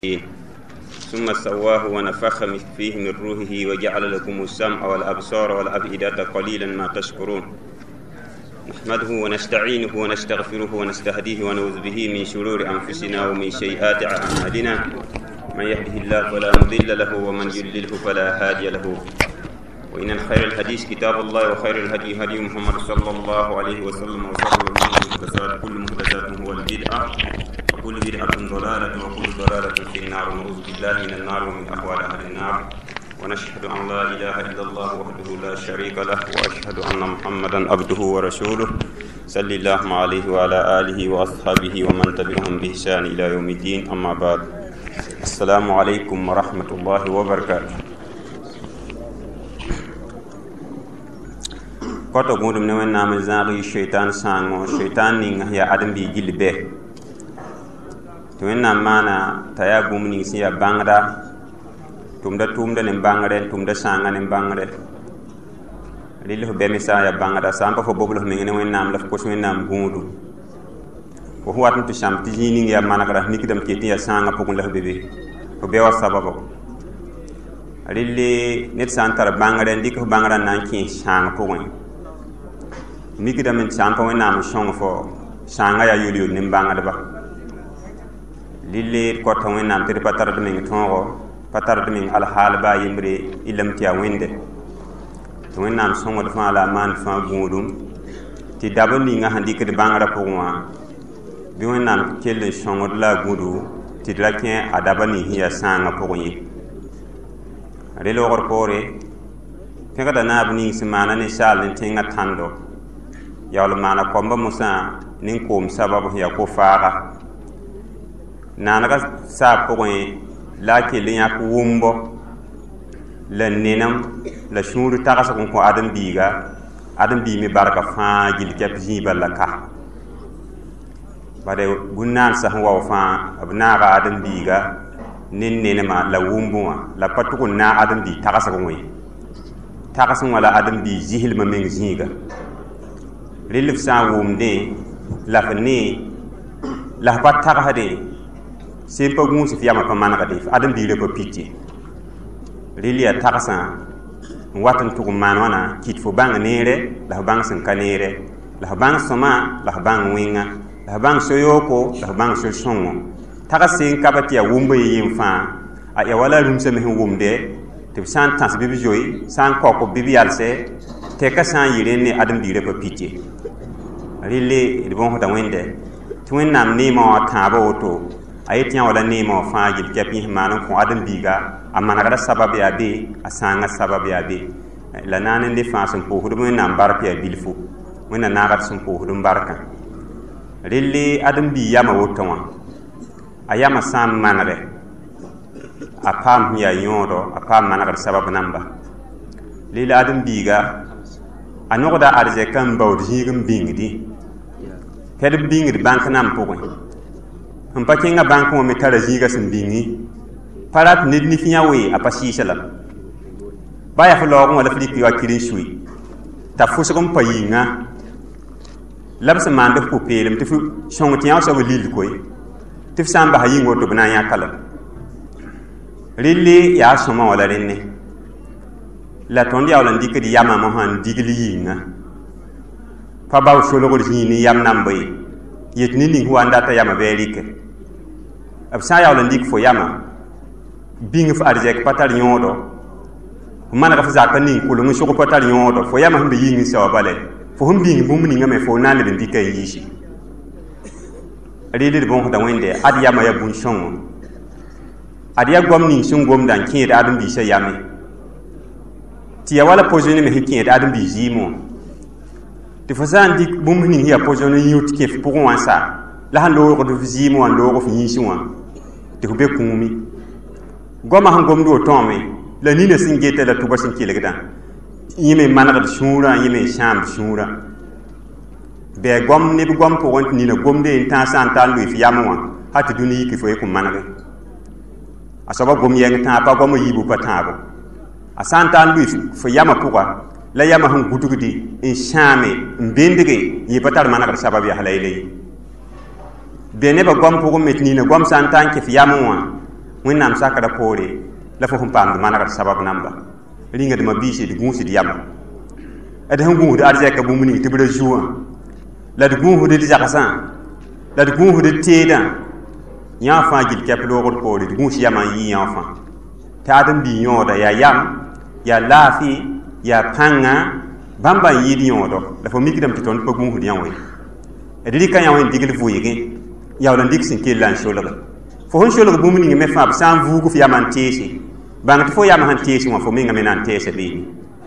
ثم سواه ونفخ فيه من روحه وجعل لكم السمع والأبصار والأفئدة قليلا ما تشكرون. نحمده ونستعينه ونستغفره ونستهديه ونعوذ به من شرور أنفسنا ومن سيئات أعمالنا. من يهده الله فلا مضل له ومن يضلله فلا هادي له. وإن خير الحديث كتاب الله وخير الهدي هدي محمد صلى الله عليه وسلم وشر الأمور كل محدثات هو البدعة وكل بدعة ضلالة وكل ضلالة في النار. ونعوذ بالله من النار ومن أحوال أهل النار. ونشهد أن لا إله إلا الله وحده لا شريك له وأشهد أن محمدا عبده ورسوله صلى الله عليه وعلى آله وأصحابه ومن تبعهم بإحسان إلى يوم الدين. أما بعد، السلام عليكم ورحمة الله وبركاته. koto gudum ne wen nam zaari shaytan sango shaytan ning ya adam bi gilbe to wen nam mana taya gumni siya bangda tumda ne bangare tumda sanga ne bangare lilu be misa ya bangda samba fo boblo mi ne wen nam laf ko wen nam gudu ko huwa tan sham tijini ya mana kara nikidam ke tiya sanga pokun la bebe ko be wa sababo lili net santar bangare ndiko bangara nan ki sanga pokun mikida men champa wen nam shong fo sanga ya yuli nim banga de ba lille ko to wen nam te patar de min tongo patar de min al hal ba yimbre ilam tiya wende to wen nam songo de fa la man fa gudum ti dabani nga handi ke de banga ra ko wa bi wen nam kelle songo de la gudu ti la ken adabani hiya sanga ko yi re lo gor pore ke ga da na bni simana ni shal ni tinga tando yawla mana komba musa nin kom sababu ya ko fara nanaga sa pokoy la ke linya ko wumbo la nenam la shuru tagasa ko adam bi mi baraka fa gil kep jibal ka bade gunnan sa wa fa abna ga adam biga nin nenama la wumbo la patukun na adam bi tagasa ko moy tagasa wala adam bi jihil ma meng jiga rilif sa wumde lafni la patta hade sempa gunsi fiyama pa manaka def adam bi le pa piti rilia takasa watan tugu manwana kit fo bang nere la bang san kanere la bang soma la bang winga la bang soyoko la bang so songo takase kabati ya wumbe yimfa a ya wala rumse me wumde te san tas bibi joy san koko bibi alse te ka san yirene adam bi le pa piti rili bon hota wende twin nam ni mo taba oto ayetian wala ni mo faajil kepi manan ko adam biga amana kada sababu ya be asanga sababu ya be la nanen de fasan po hudu nam barke ya bilfu wena nagat sun po hudu barka rili adam bi yama oto wa ayama sam manare apam ya yodo apam manaka sababu namba lila adam biga anoda arje kan bawdi higum bingdi ked bingdi bank nam pokoy hum pakinga bank mo metara jiga sim bingi parat nidni fiya we apasi salam baya fo logo wala fli ki wakiri shui ta fusugum payinga labs mande ko pelem te fu shongtiya so lil koy te samba hayingo to bana ya kala rilli ya soma wala renne la tondi awlan dikedi yama mo han digli yinga pa baw solo ni yam nambe yet ni huanda ta yama belike ab sa yawlan dik fo yama bing fa arjek patal nyodo mana ka fa zakani ko lu ngi patal nyodo fo yama himbe yingi so bale fo hum bing bum ni ngame fo nane de dikay yishi ridi bon da wende ad yama ya bun shongo ad ya gomni sun gomdan kin da adun bi sha yame ti ya wala pozini me hikin da adun bi jimo ti fasan dik bum ni ya pozini yut kef pour wansa la han lo ko do jimo an lo ko fi yishwa ti ko be kumi goma han gom do tome la ni ne singete la tuba sin kilegdan yime manaka shura yime sham shura be gom ni gom ko won ni na gom de ta san tan lu fi yamwa hati duni ki fo ko manaka asaba gom yeng ta pa gom yibu patabo asantan lu fo yama puka la yama han gutugudi in shame mbindige yi patar manaka sababu ya halayle bene ba gom pugo metni na gom santan ki fi yamwa wẽnnaam sakra poore la fo sẽn paamd manegd sabab namba rĩngd ma-biise d gũusd yama d sẽn gũusd arzɛka bũmb ning tɩ b ra zuwã la d gũusd d zagsã la d gũusd d teedã yã fãa gill kɛp loogd poore d gũus yama n yɩ yã fãa tɩ ãdem-bii yõoda yaa yam yaa laafɩ yaa pãnga bãmba n yɩɩd yõodo la fo mikdame tɩ tõnd pa gũusd yã we d rɩka yã wẽ n digl vʋɩɩgẽ yaool n dɩk sẽn kell n solge fo sẽn solg bũmb ning me fãa b sã n vuug f yama n teese bãng tɩ fo yam sẽn teese wã fo menga me na n teesa beene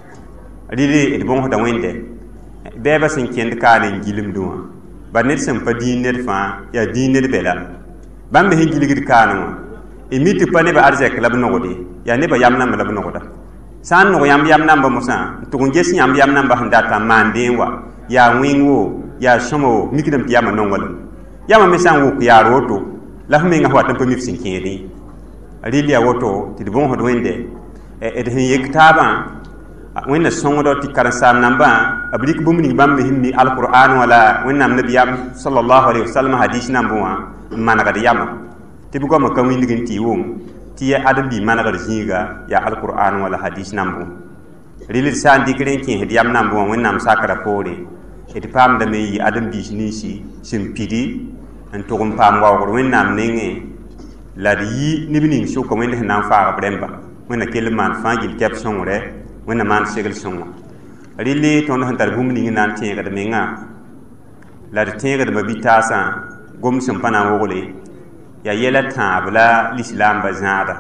rɩd d bõosda wẽnde bɛɛbã sẽn kẽnd kaane n gilimdẽ wã bar ned sẽn pa dĩin ned fãa yaa dĩin ned bɛla bãmb me sẽn gilgd kaane wã y mi tɩ pa nebã arzɛk la b nogde yaa nebã yam nambã la b nogda sã n nog yãmb yam nambã mosã n tʋg n ges yãmb yam nambã sẽn data n maan deen wa yaa wẽng wo yaa sõma wo mikdame tɩ yamã nonglem yamã me sã n wʋk yaar woto la f menga f wat n pa mi f sẽn kẽedẽ rɩl yaa woto tɩ d bõosd wẽnde d sẽn yek taabã wẽnna sõngdo tɩ karen-saam nambã b rɩk bũmb ning bãmb me sẽn mi alqur'an wala wẽnnaam nabiyam sallallahu alaihi wasallam hadis nambẽ wã n manegd yama tɩ b goamã ka wĩndg n tɩ wʋm tɩ ya ãdem-bii manegd zĩiga yaa alqur'an wala hadis nambẽ rɩl d sã n dɩkr n kẽesd yam nambẽ wã wẽnnaam sakra poore d paamdame n yɩ ãdem-biis ninsi sẽn pidi n tʋg n paam waoogr wẽnnaam nengẽ la d yi neb ning sʋka wẽnd sẽn na n faagb rẽmba wẽnna kell n maan fãa gill kɛp sõngre wẽnna maan segl sõngo rɩlle tõnd sẽn tar bũmb ning n na n tẽegd menga la d tẽegdmã bi-taasã gom sẽn pa na n wogle yaa yɛla tãab la lislaambã zãada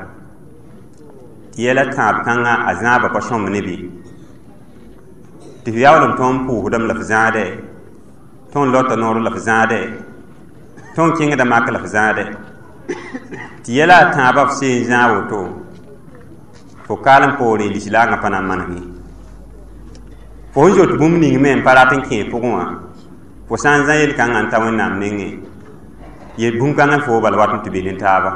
tɩ yɛla tãab kãngã a zãaba pa sõmb nebe tɩ f yaool n tõnd pʋʋsdame la f zãadɛ tõnd lota noor la f zãadɛ tõnd kẽngda mak la f zãadɛ tɩ yɛla a tãabã f seen zãag woto fo kaalem poore lislaangã pa na n manege fo sẽn zot bũmb ning me n pa rat n kẽe pʋgẽ wã fo sã n zã yel-kãngã n ta wẽnnaam nengẽ yel bũmb-kãngã fo bala wat n tɩ be ne taaba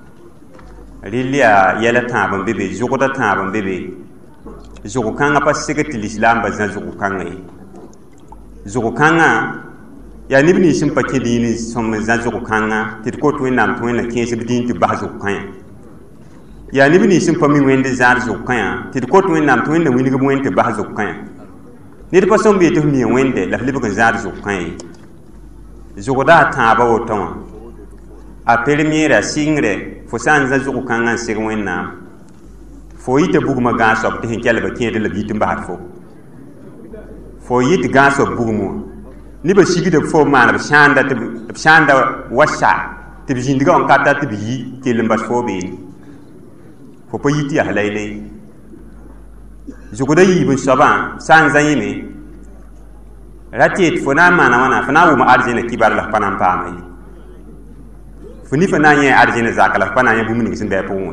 rɩl yaa yɛla tãab n be be zʋgda tãab n be be zʋg-kãngã pa segd tɩ lislaambã zã zʋg-kãngã ye zʋg-kãngã yaa neb nins sẽn pa kẽ dĩin n sõm n zã zʋg-kãngã tɩ d kot wẽnnaam tɩ wẽnna kẽes b dĩin tɩ b bas zʋg-kãyã yaa neb nins sẽn pa mi wẽnd zãad zʋg-kãyã tɩ d kot wẽnnaam tɩ wẽnna wingb wẽnd tɩ b bas zʋg-kãyã ned pa sõm bee tɩ f mia wẽnde la f lebg n zãad zʋg-kãyã ye zʋgda a tãabã woto wã a permeera sɩngre fo sã n zã zʋg-kãngã n seg wẽnnaam fo yita bugmã gãag-soab tɩ sẽn kɛlba kẽed la biit n basd fo yit gãag-soab bugm wã nebã sigda fo maan b sãanda wasa tɩ b zĩndga wã kata tɩ b yi kell n bas fo beene fo pa yit yaa layle zʋgda yiib n soabã sã n zã yɩme ra teet fo na n maana wãna fo na n wʋm arzẽna kibar la f pa na n paama ye fo ni fa na n yẽ arzẽna zaka la f pa na n yã bũmb ning sẽn bɩ a pʋgẽ wẽ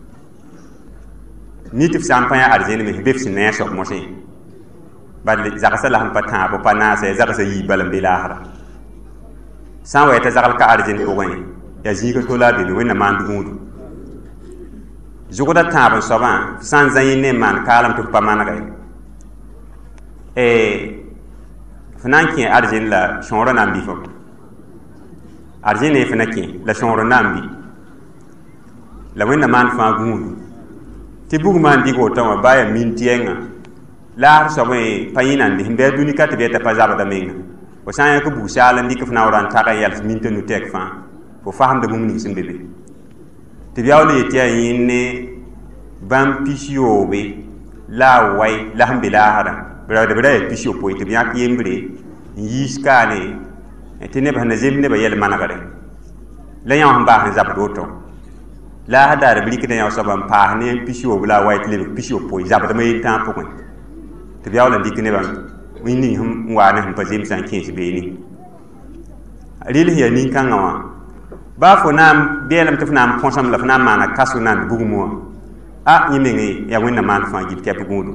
ni tɩ f sã n pa yã arzẽn me f be f sẽn ne a soab mosẽ bal zagsã la sẽn pa tãab pa naasa ya zagsã yiib bala n be laasra sã n wa t'a zagl ka arzẽn pʋgẽ yaa zĩiga tola a bene wẽnna maand gũudu zʋgda tãab n soabã f sã n zã yẽ ne n maan kaalem tɩ f pa manega f na n kẽ arzẽn la sõorã na n bɩ fo arzẽn ne f na kẽ la sõorã na n bɩ la wẽnna maan fãa gũudu tɩ bugmã n dɩg wotã wã baa yaa min tɩ yɛngã laasr soabẽ pa yẽna n dɩs n bɩ a dũni ka tɩ bɩ a t'a pa zabda menga fo sã n yãk bug saal n dɩk f na wa n tag n yɛls min t'a nu-tɛk fãa fo fasemda bũmb ning sẽn be be tɩ b yaool yetɩ yaa yẽn ne bãmb pis yoobe la a wai la sẽn be laasrã b ra yaa pis yopoe tɩ b yãk yembre n yiis kaane tɩ neb sẽn na zemb nebã yɛl manegre la yã sẽn baas n zabd woto laasr daar b rɩkda yã soaba n paas ne pis yoob la a wai tɩ lebg pis yopoe zabdmã yel-tãag pʋgẽ tɩ b yaool n dɩk nebã wẽnd ning sẽn waa ne sẽn pa zemsã n kẽes beene rɩl sẽn yaa nin-kãngã wã baa fo na n bɛɛlem tɩ f na n põsem la f na n maana kaso na n bugm wã a yẽ meng yaa wẽnna maan fãa gil kɛp gũudu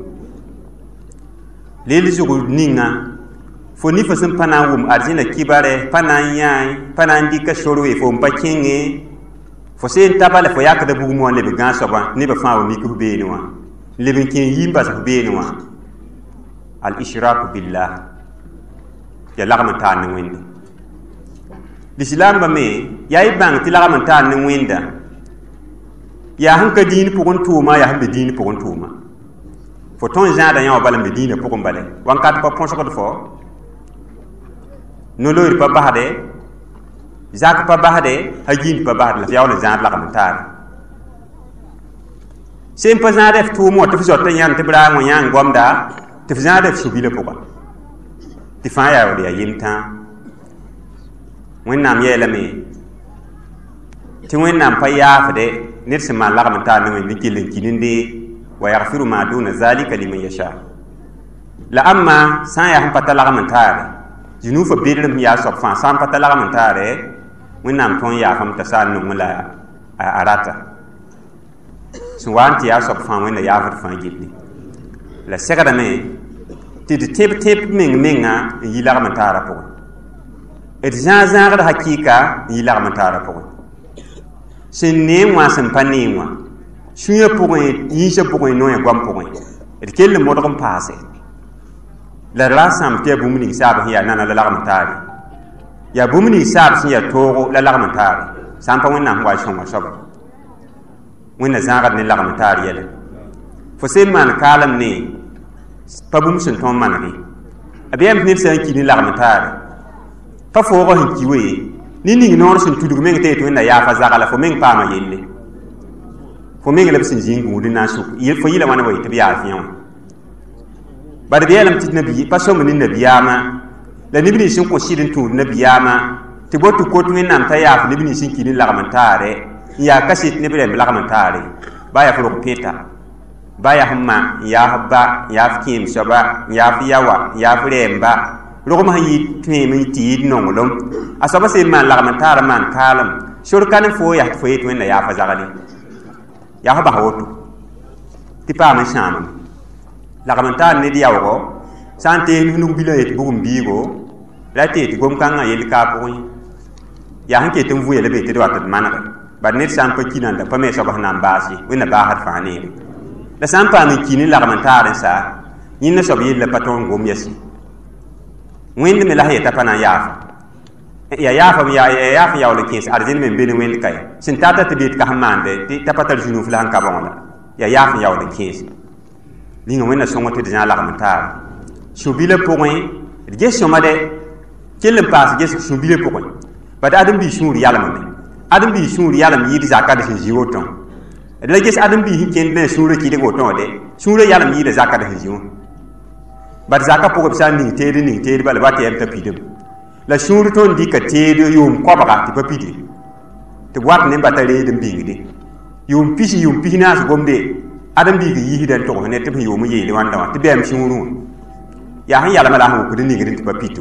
rel zʋg ninga fo ni fa sẽn pa na n wʋm arzẽna kibare pa na n yãe pa na n dɩka sorwe fo n pa kẽnge fo sẽn ta bala fo yakda bugm wã leb gãag-soabã nebã fãa wa mik f beene wã leb n kẽ yɩ n bas f beene wã al-ishraku billah ya lagm n taan ne wẽnde lislaambã me yaa y bãng tɩ lagm n taan ne wẽnda ya han ka diin pʋgẽ tʋʋma ya han be diin pʋgẽ tʋʋma fo tõe n zãada yã wa bala n be diinã pʋgẽ bale wãnkat pa põsgd fo nolor pa basde zak pa basde a giin pa basde la yaool n zãad lagm n taare sen pa zãada f tʋʋm wã tɩ f zoata yãnd tɩ b raang wã yãng gomda tɩ f zãada f subi la pʋga tɩ fãa yaa wd yaa yem-tã wẽnnaam yɛɛlame tɩ wẽnnaam pa yaafde ned sẽn maan lagm n taar ne wẽnd n kell n kinende wa yagfiru ma duna zalika liman yasha la amma sã n yaa sẽn pa ta lagm n taare zunub fa bedrem yaa soab fãa sã n pa ta lagm n taare wẽnnaam tõe n yaafame t'a saan nong la a rata sẽn wa n tɩ yaa soab fãa wẽnna yaafd fãa gilli la segdame tɩ d tẽb menga n yi lagm n taara pʋgẽ d zãag-zãagd hakɩɩka n yi lagm n taara pʋgẽ sẽn neem wã sẽn pa neem wã sũyã pʋgẽ yĩnsã pʋgẽ noyã goam pʋgẽ d kell n modg n paase la d ra sãmb tɩ yaa bũmb ning saab sẽn yaa nana la lagm n taare yaa bũmb ning saab sẽn yaa toogo la lagm n taare sã n pa wẽnnaam wa sõnga soaba wẽnna zãagd ne lagm n taar yɛla fo sẽn maan kaalem ne pa bũmb sẽn tõnd manege b yãmb ned sã n ki ne lagm n taare pa foogo sẽn ki we ne ning noor sẽn tudg meng tɩ yetɩ wẽnna yaafa zaga la fo meng paama yelle fo meng la b sẽn zĩig gũud n na n sʋk fo yɩla wãna wa yetɩ b yaaf yã wã bad b yɛlame tɩ pa sõmb ne nabiyaamã la neb nins sẽn kõ sɩd n tũud nabiyaamã tɩ bot tɩ kot wẽnnaam t'a yaaf neb nins sẽn ki ne lagm n taare n yaa kaset neb rẽmb lagm n taare ba yaa f rog pẽta ba yaa sẽn ma n yaaf ba n yaaf kẽem soaba n yaaf yawa n yaaf rɛɛmba rogm sẽn yɩ tõeem n tɩ yɩɩd nonglem a soaba sẽn maan lagm n taara maan kaalem sorka ne fo yaa tɩ fo yet wẽnna yaafa zagde yaa fa bas woto tɩ paam n sãamem lagm n taar ned yaoogo sã n tees nug bila yet bugum biigo ra tɩ yetɩ gom-kãngã yell kaa pʋgẽ yaa sẽn ket n vʋya la be tɩ d wat d manege bad ned sã n pa ki nanda pa me soaba sẽn na n baas ye wẽnna baasd fãa neere la sã n paam n ki ne lagm n taar n sa yĩnna soab yella pa tõnd gom yɛse wẽnd me la sẽn yeta pa na n yaafa ya yaafa yaool n kẽes arzẽn me n be ne wẽnd ka ye sẽn tata tɩ beet ka sẽn maande tɩ ta pa tar zũ-nuuf la sẽn ka bõgla ya yaaf n yaool n kẽes linga wẽnna sõngo tɩ d zã lagm n taare sũ-bilã pʋgẽ d ges sõmade kell n paas ges sũ-bilã pʋgẽ bad adem-bii sũur yalmame adem-bii sũur yalm yɩɩd zakad sẽn zĩ woto d la ges adem-bii sẽn kẽnd ne a sũurã kɩdg woto de sũurã yalm yɩɩda zakad sẽn zĩ wã bad zakã pʋgẽ b sã n ning teed bala ba tɩ yam t'a pidem la sũur tõnd dɩka teed yʋʋm kobga tɩ pa pide tɩ b wat ne bata reed n bĩngde yʋʋm pis naas gomde adem-biig yiisda n togs ne tɩ b sẽn yʋʋm n yeele wãnda wã tɩ bɛɛm sũurẽ wã yaa sẽn yalma la sẽn wʋkd n ningd tɩ pa pito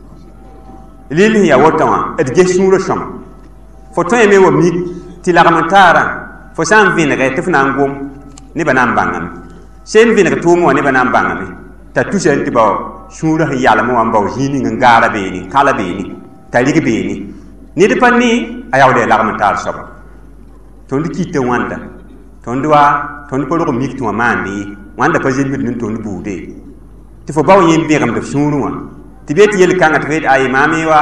rel sẽn ya woto wã d ges sũurã sõma fo tõeme wa mik tɩ lagm n taarã fo sã n vẽnege tɩ f na n gom nebã na n bãngame sen vẽneg tʋʋmẽ wã nebã na n bãngame t'a tusa tɩ bao sũurã sẽn yalme wã n bao zĩig ning n gaara beene kãla beene t'a rig beene ned pa ne a yaood ya lagm n taar soaba tõnd kɩta wãnda tõnd pa rog mik tɩ wã maande ye wãnda pa zembd ne tõnd buude tɩ fo bao yẽn bẽgemda b sũurẽ wã tɩ be tɩ yel-kãngã tɩ f yet aye maame wa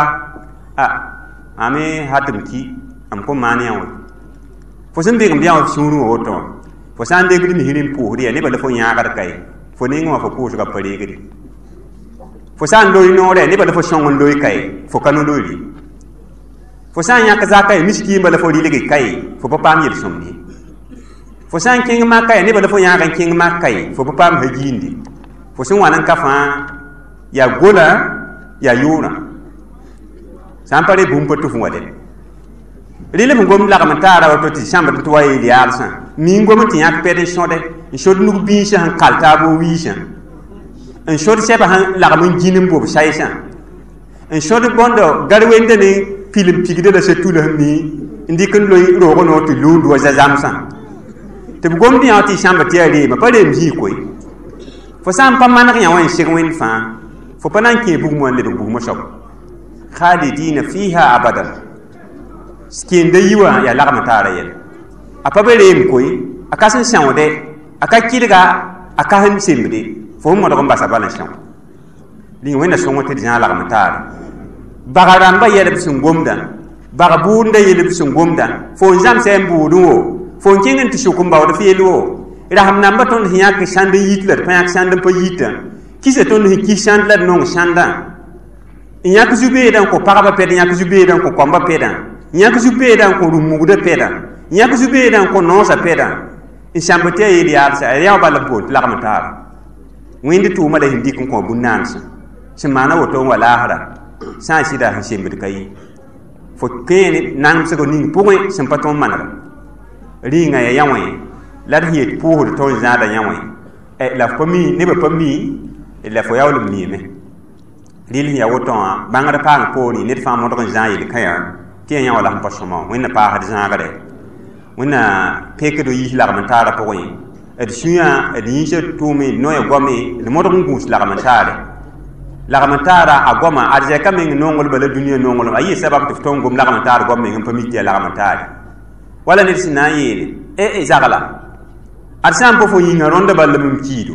maame hatɩm ki m kõn maan yã wã fo sẽn bẽgemd yã wã sũurẽ wã woto wã fo sã n degd misr n pʋʋsd ya nebã la fo yãagd ka ye fo ning wã fo pʋʋsga pa reegde fo sã n loy noorã ya nebã la fo sõng n loy ka ye fo ka no loyre fo sã n yãk zaka ye miskiimbã la fo rɩlge ka ye fo pa paam yel-sõmd ye fo sã n kẽng maka ya nebã la fo yãag n kẽng maka ye fo pa paam ha giinde fo sẽn wan n ka fãa ya gola ya yʋʋrã sã n pa re bũmb pa tʋ f wa dɛ rɩlb n gom lagm n taara woto tɩ sãmbd tɩ wa yeel yaalsã min gom tɩ yãk pɛd n sõde n sod nug bĩisã sẽn kal taabo wiisã n sod sɛba sẽn lagm n gĩn n bob saɩsã n sod bõndo gar-wenda ne pilm pigda la sa-tula sẽn mi n dɩk n loy roog noor tɩ luund wa zazamsã tɩ b gomd yã tɩ sãmb tɩ yaa reema pa reem zĩig koe fo sã n pa maneg yã wã n seg wẽnd fãa fo pa na n kẽe bugum wã n lebg bugumã soab khalidina fiha abadan kẽenda yi wã yaa lagm n taara yɛl a pa be reem koe a ka sẽn sãoode a ka kɩdga a ka sẽn semde fo sẽn modg n basa bala n são ling wẽnna sõngo tɩ d zã lagm n taare baga rãmba yɛlb sẽn gomda bag buudã yelb sẽn gomda fo n zãmsɛ n buudẽ wo fo kingen ti shukum ba wada fielo raham namba ton hiyak shande yitler payak shande pa yita kise ton hi shandler non shanda nyak zube dan ko paraba ped nyak zube dan ko komba pedan nyak zube dan ko rumugude pedan nyak zube dan ko nosa pedan in shambate yi ya sa ya bala pot la kamata windi tu mala hindi ko bunansa semana woto wala hara sa sida hishimbe kai fo kene nan se ko ning puwe sempaton manara ringa ya yawe la hiet pour to zada yawe e la fami ne ba fami e la fo yawlum ni me lil ya woto bangara pa ko ni net fa mo to zayil kaya ti ya wala pa somo wena pa had zangare wena peke do yi la kamantara po yi et suya et yi se tumi no ya gomi le mo to ngus la kamantara la kamantara agoma arje kameng nongol bala dunia nongol ayi sabab to tongom la kamantara gomi ngam pamiti la kamantara wala net sinayi e zagala arsan po fo yi ngaronda bala mum kido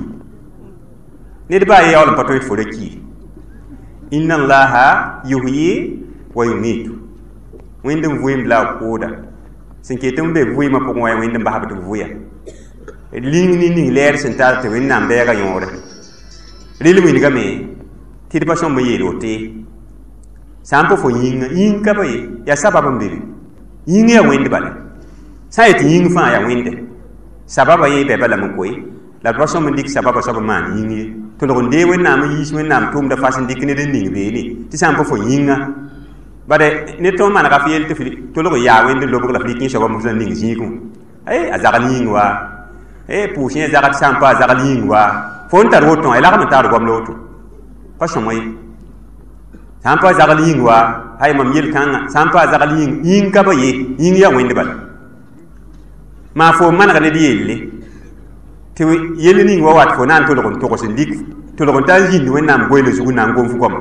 net ba ya wala pato fo de ki inna allaha yuhyi wa yumitu windum vuim la koda sinketum be vuima po ngoy windum ba habatu vuya ling ni leer sentar te winna be ga yore lilu mi ga me ti pa som ye rote sampo fo yin ka bay ya sababa mbiri yin ya winde bale sai ti yin fa ya winde sababa ye be bala mo koy la prosom ndik sababa sababa man yin to lo nde wenna ma yis wenna tum da fasin dikne de ning be ni ti sampo fo yinga bare ne to man ka fiel te fili to lo ya wende lo ko la fili kin sababa mo san ning ziku azagal yingwa pushin zagat sampo azagal yingwa fon tar woton ela ka tar gom loto pa somoy sampo azagal yingwa hay mam yel kan sampo azagal yin ka ba ye yin ya wende bal ma fo man ga ne dielle te yele ni wa wat fo nan to lo ko sindik to lo ta yin we nam goyle zugu nan gom fu kom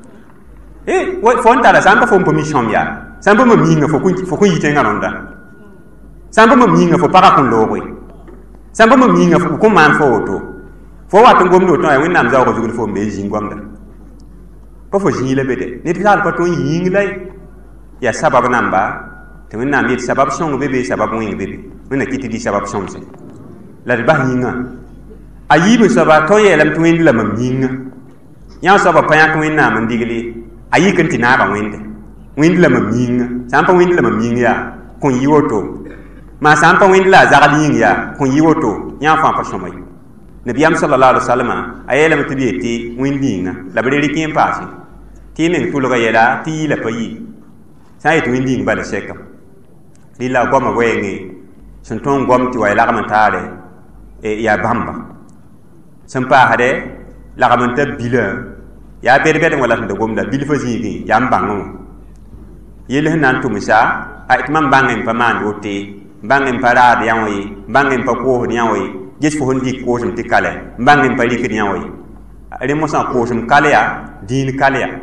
wo fo ntara samba fo permission ya samba mo minga fo ko yite ngaronda samba mo minga fo para kun lo we samba mo minga fo ko man fo to fo wat ngom no to ay we nam za ko zugu fo me jin gomda ko fo jin le bede ne pal ko to yin lay ya sabab namba te we nam yit sabab song bebe sabab wing bebe we na kiti di sabab song se la ba yinga ayibe saba to yelam twin la mam yinga nya saba pa ya twin na man digli ayi kan tina ba winde la mam yinga sampa winde la mam yinga kun yiwoto ma sampa winde la zagal yinga kun yiwoto nya fa pa somay nabiyam sallallahu alaihi wasallam ayela mtibiyeti windinga la bere kin pasi ti men tuluga yela ti la payi sai to winding ba la sekam lila goma wengi sun ton gom ti wayla kamantare ya bamba sampa hade la kamanta bila ya berbe wala de gomda bil fazibi ya mbango yele nan to misa a itman bangen paman wote bangen parade yawi bangen pa ko yawi jes fo hondi ko zum tikale bangen pa likri yawi re mo sa ko zum kale ya din kale ya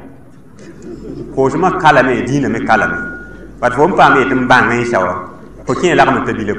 ko zum kala me din me kala me pat fo pa me tum bangen sawa ko kin la kamanta bila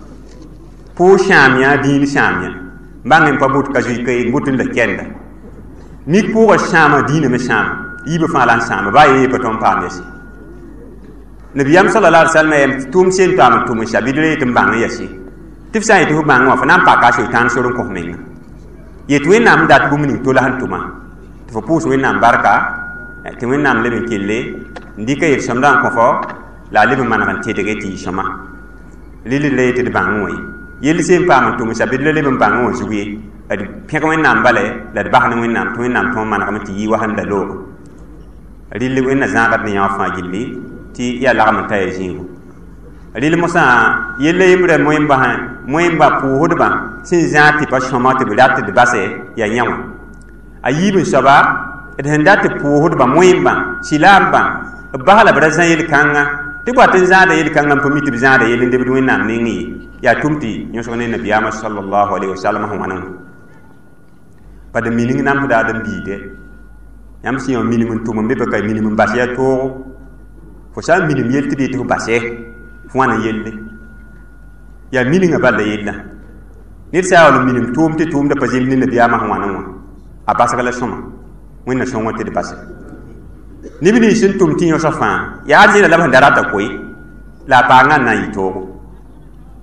po shamia din shamia bangem pa but ka jui kay butun la kenda ni pour shama din me sham yibe fa lan shama ba yi pa ton pa mesi nabiyam sallallahu alaihi wasallam tum sen tam tum shabidre tum bang yasi tif sai to bang wa fa nam pa ka shaitan surun ko menga yetu nam dat bumni to la hantuma to fo pus wen nam barka te wen nam leben kille ndika yir shamdan ko fo la leben man kan tedege ti shama lili leyte de bang wi yeli sem pam to musa bidle le bang wo zuwi adi pek wen nam bale la ba han wen nam to wen nam to man kam ti wa han da lo rili wen na zagat ni afa gilli ti ya la kam tay jingu rili musa yelle yimre moyimba han moyimba pu hodba sin zati pa shomate bilat de base ya nyawa ayibin saba ed handate pu hodba moyimba silamba bahala brazan yel kanga ti batin zada yel kanga pamiti bizada yel de bidwen nam ningi ya tumti nyosone nabiyama sallallahu alaihi wasallam hawanan pada mining nam da adam bide yam si on minimum tumum be kay minimum basiya to fo sa minimum yelti de to basé fo wana yelle ya mininga balla yella nit sa wala minimum tum te tum da pajim ni nabiyama hawanan wa abasa kala soma wonna son wote de basé ni bini sin tum tinyo safa ya ajira la darata koy la pa nga na yito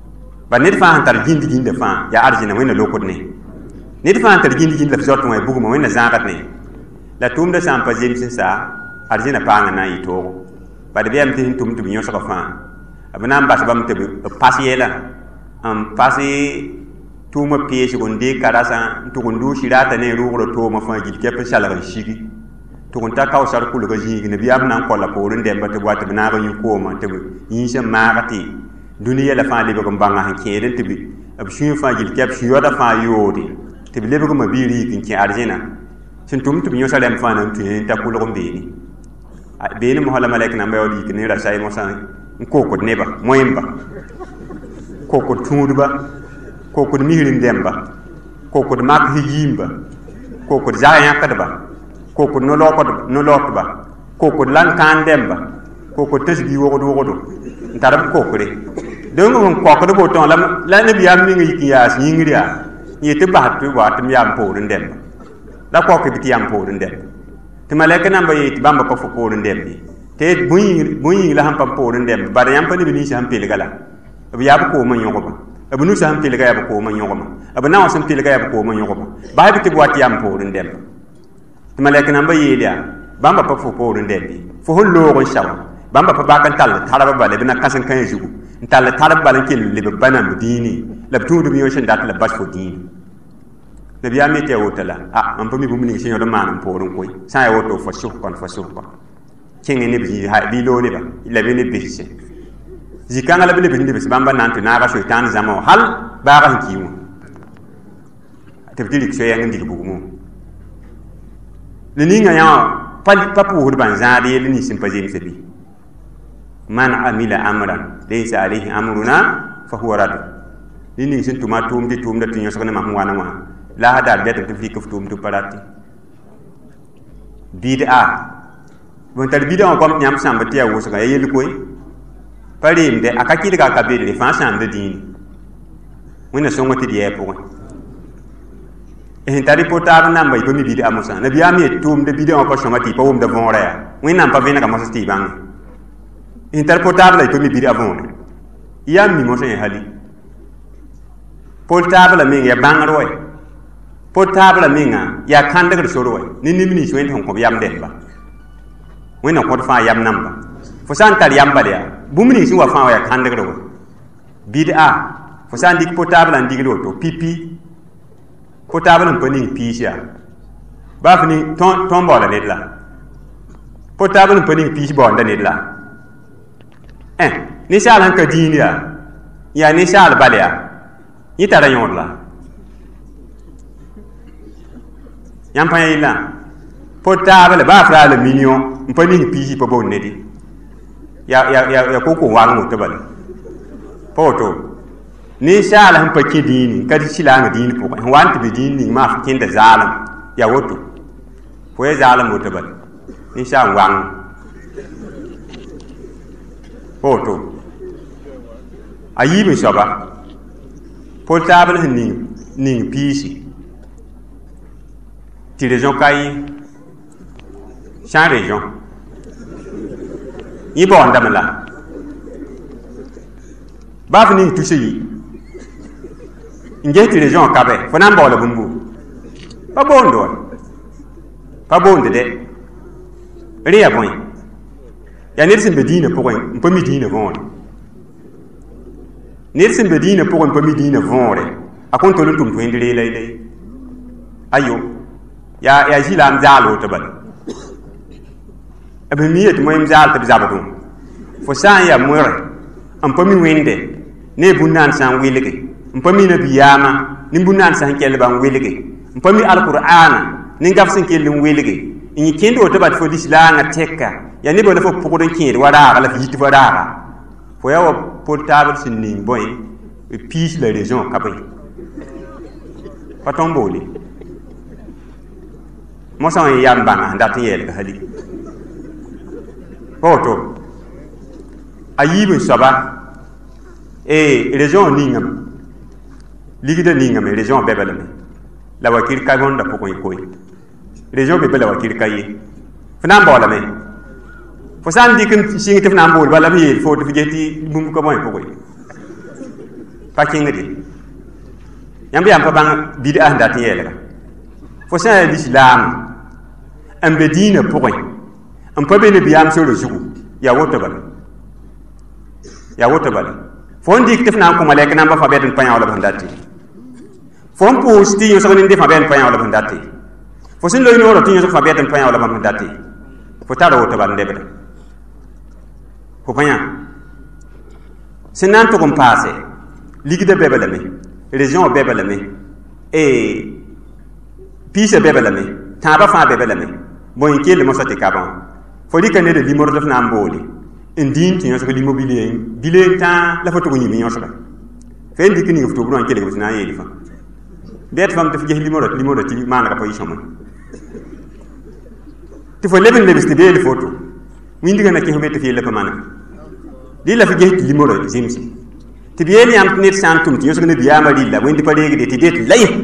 ba ned fãa sẽn tar gĩnd-gĩnda fãa yaa arzẽna wẽnna lokd ne ned fãa sẽn tar gĩnd-gĩnd la f zɔt wẽ bugmã wẽnna zãagd ne la tʋʋmda sã n pa zems n sa arzẽna paanga na n yɩ toogo bad bɩ yam tɩ sẽn tʋm tɩ b yõsga fãa b na n bas bãmb tɩ b pas yɛla n pas tʋʋmã peesg n dee karasã n tʋg n dʋʋ sɩraata ne rʋʋgrã toomã fãa gil kɛp n salg n sigi tʋg n ta kaosar kulga zĩig nabiyaam na n kɔla poor n dɛmba tɩ b wa tɩ b naag n yũ-koomã tɩ b yĩns n maag tɩ dũni yɛla fãa lebg n bãnga sẽn kẽed tɩ b sũyã fãa gil kɛp sũ-yɔda fãa yoode tɩ b lebgmã biig yik n kẽ arzẽna sẽn tʋm tɩ b yõsa rɛm fãa na n tũ n ta kulg n beene beene mosã la malɛk nambã yaool yik ne rasay mosã n kokd neba moẽmba kokd tũudba kokd misr n dɛmba kokd mak higiimba kokd zag yãkdba kokd no-lɔtba kokd la n kãan dɛmba kokd tãs-bii wogd-wogdo n tar b kokre dõng n kokd botõ la nabiyaam ning yik n yaas yĩngr yaa n yetɩ bas tɩ wa tɩ m yaa n poor n dɛmba la kɔk bɩ tɩ yaa n poor n dɛmba tɩ malɛk nambã yee tɩ bãmba pa fo poor n dɛmbe tɩ bõe-yĩng la sẽn pa poor n dɛmba bara yãmb pa neb ninsã sẽn pelga la b yaa b koomã yõgba b nusa sẽn pelga yaa b koomã yõgma b naoã sẽn pelga yaa b koomã yõgba bas bɩ tɩ b wa tɩ yaa n poor n dɛmba tɩ malɛk nambã yeel yaa bãmba pa fo poor n dɛmbe fo sẽn loog n sao bãmba pa bak n tall tarb bala b na kãs n kãe zugu n tall tarb bala n kell leb ba namb dĩini la b tũudb yõ sẽn dat la bas fo dĩini nabiyaam me tɩ ya wota la mam pa mi bũmb ning sẽn yõd n maan n poor n koe sã n ya woto fa sʋkɔ kẽngẽ neb bɩ loog neba la be neb besse zĩ-kãngã la b lebs n lebs bãmba na n tɩ naaga soɩtãan zãma wã hal baaga sẽn kɩɩ wã tɩ b tɩ rɩk soɛɛng n dig bugmẽ la ninga yã pa pʋʋsdbã n zãad yell nins sẽn pa zemsa bɩ man amila amran laysa alayhi amruna fa huwa rad ni ning sẽn tʋma tʋʋmdɩ tʋʋmda tɩ yõsg ne mam wãna wã la a daar bɛtm tɩ f rɩk f tʋʋm tɩ pa ratɩ bɩd-a bõn tar bɩdã wã goam tɩ yãmb sãmb tɩ yaa wʋsga ya yell koe pa reemdɛ a ka kɩdga a ka bedre fãa sãamda dĩini wẽnna sõngo tɩ d yɛɛ pʋgẽ sẽn tar po taab namba y pa mi bɩd-a mosã nabiyaam ye tʋʋmda bɩdã wã pa sõma tɩ y pa wʋmda võora yaa wẽnnaam pa vẽnega mos tɩ y bãnge sẽn tar po taab la y pa mi bɩd-a võore y yaa mi mosã yẽ hali pol taab la meng ya bãngr wɛ pol taab la menga yaa kãndgr sor wɛ ne nim nins wẽnd sẽn kõ b yam dɛmba wẽnna kõd fãa yam namba fo sã n tar yam bal yaa bũmb ning sẽn wa fãa wa yaa kãndgr wɛ bɩd-a fo sã n dɩk po taab la n digd woto pipi po taab n pa ning piis yaa baa f ning tõn baoola ned la po taab n pa ning piis baoonda ned la ninsaal sẽn ka dĩin yaa ninsaal bal yaa yẽ tara yõod la yãmb pa yella po taab la baa f raa la million n pa ning piisi pa boond nedi ya koko wang woto bala pa woto ninsaal sẽn pa kẽ dĩini ka silaanga dĩin pʋgẽ sẽn wa n tɩ be dĩin ning maa f kẽnda zaalem ya woto fo ya zaalem woto bala ninsaal wang pa woto a yiib n soaba pol taab sẽn ning piisi tɩ région ka yɩ sã région yẽ baoondame la baa f ning tusa yi n ges tɩ région ka bɛ fo na n baoola bũmbu pa boond wa pa boond dɛ rẽ ya bõe yaa ned sẽn be dĩinã pʋgẽ n pa mi dĩinã võore ned sẽn be dĩinã pʋgẽ n pa mi dĩinã võore a kõn tol n tʋm tõend reela la ayo yaa zĩ-laam zaal woto bala b mi yetɩ moẽm zaal tɩ b zabdẽ fo sã n yaa moɛre n pa mi wẽnde ne bũn-naan sã n welge n pa mi nabiyaamã ne bũn-naan sã n kell-ba n welge n pa mi alqur'ana nin-gaf sẽn kell n welge n yẽ kẽnd woto bat fo lislaangã tɛka yaa nebã la fo pʋgd n kẽed wa raaga la f yit fa raaga fo yaa wa pol taabd sẽn ning bõe piis la région ka bõe pa tõnd boole mosã wã yam bãnga sẽn dat n yɛɛlg hali pa woto a yiib n soaba région ningame ligda ningame région bɛbelame la wakir ka gonda pʋgẽ koe région be la wakir ka ye f na n baoolame fo sã n dɩk n sɩng tɩ f na n bool bala b yeel fo tɩ f ges tɩ bũmb ka bõe pʋgẽ pa kingri yãmb yam pa bãng bid'a sẽn dat n yɛɛlga fo sã n yaa lislaam n be diinã pʋgẽ n pa be nabiyaam sore zugu yaa woto bala fo n dɩk tɩ f na n kõ malɛk namba fa bɛd n pa yão la b sẽn date fo n pʋʋs tɩ yõsg ninde fa bɛd n pa yão la b sẽn date fo sẽn loe noorã tɩ yõsg fa bɛd n pa yão la bãmb sẽn date fo tara woto bal n dɛbda fo pa yã sẽn na n tʋg n paase ligda bɛba lame région bɛba lame piisã bɛba lame tãabã fãa bɛba lame bõe n keelle mosã tɩ kabã fo rɩka ned limord f na n boole n dĩin tɩ yõsg limo bileen tãa la fo tʋg yĩm yõsga fe n dɩk ning f tʋʋb rõ n kelg tɩ na n yeeli fãa bɩa tɩ fãmb tɩ f ges limorã tɩ maanega pa yɩ-sõme tɩ fo leb n lebs tɩ beel foto wĩndgã na kẽs be tɩ f yella pa manega dɩ la f ges tɩ limorã zemse tɩ b yeel yãmb tɩ ned sã n tʋm tɩ yõsg nabiyaamã rɩlla wẽnd pa reegde tɩ det la ye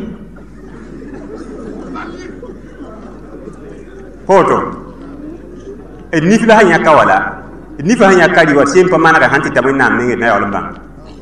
foto d nif la sã yãka wala d nifa sã yãka rɩ wa sem pa manega sãn tɩ ta wẽnnaam nengd na yaool n bãng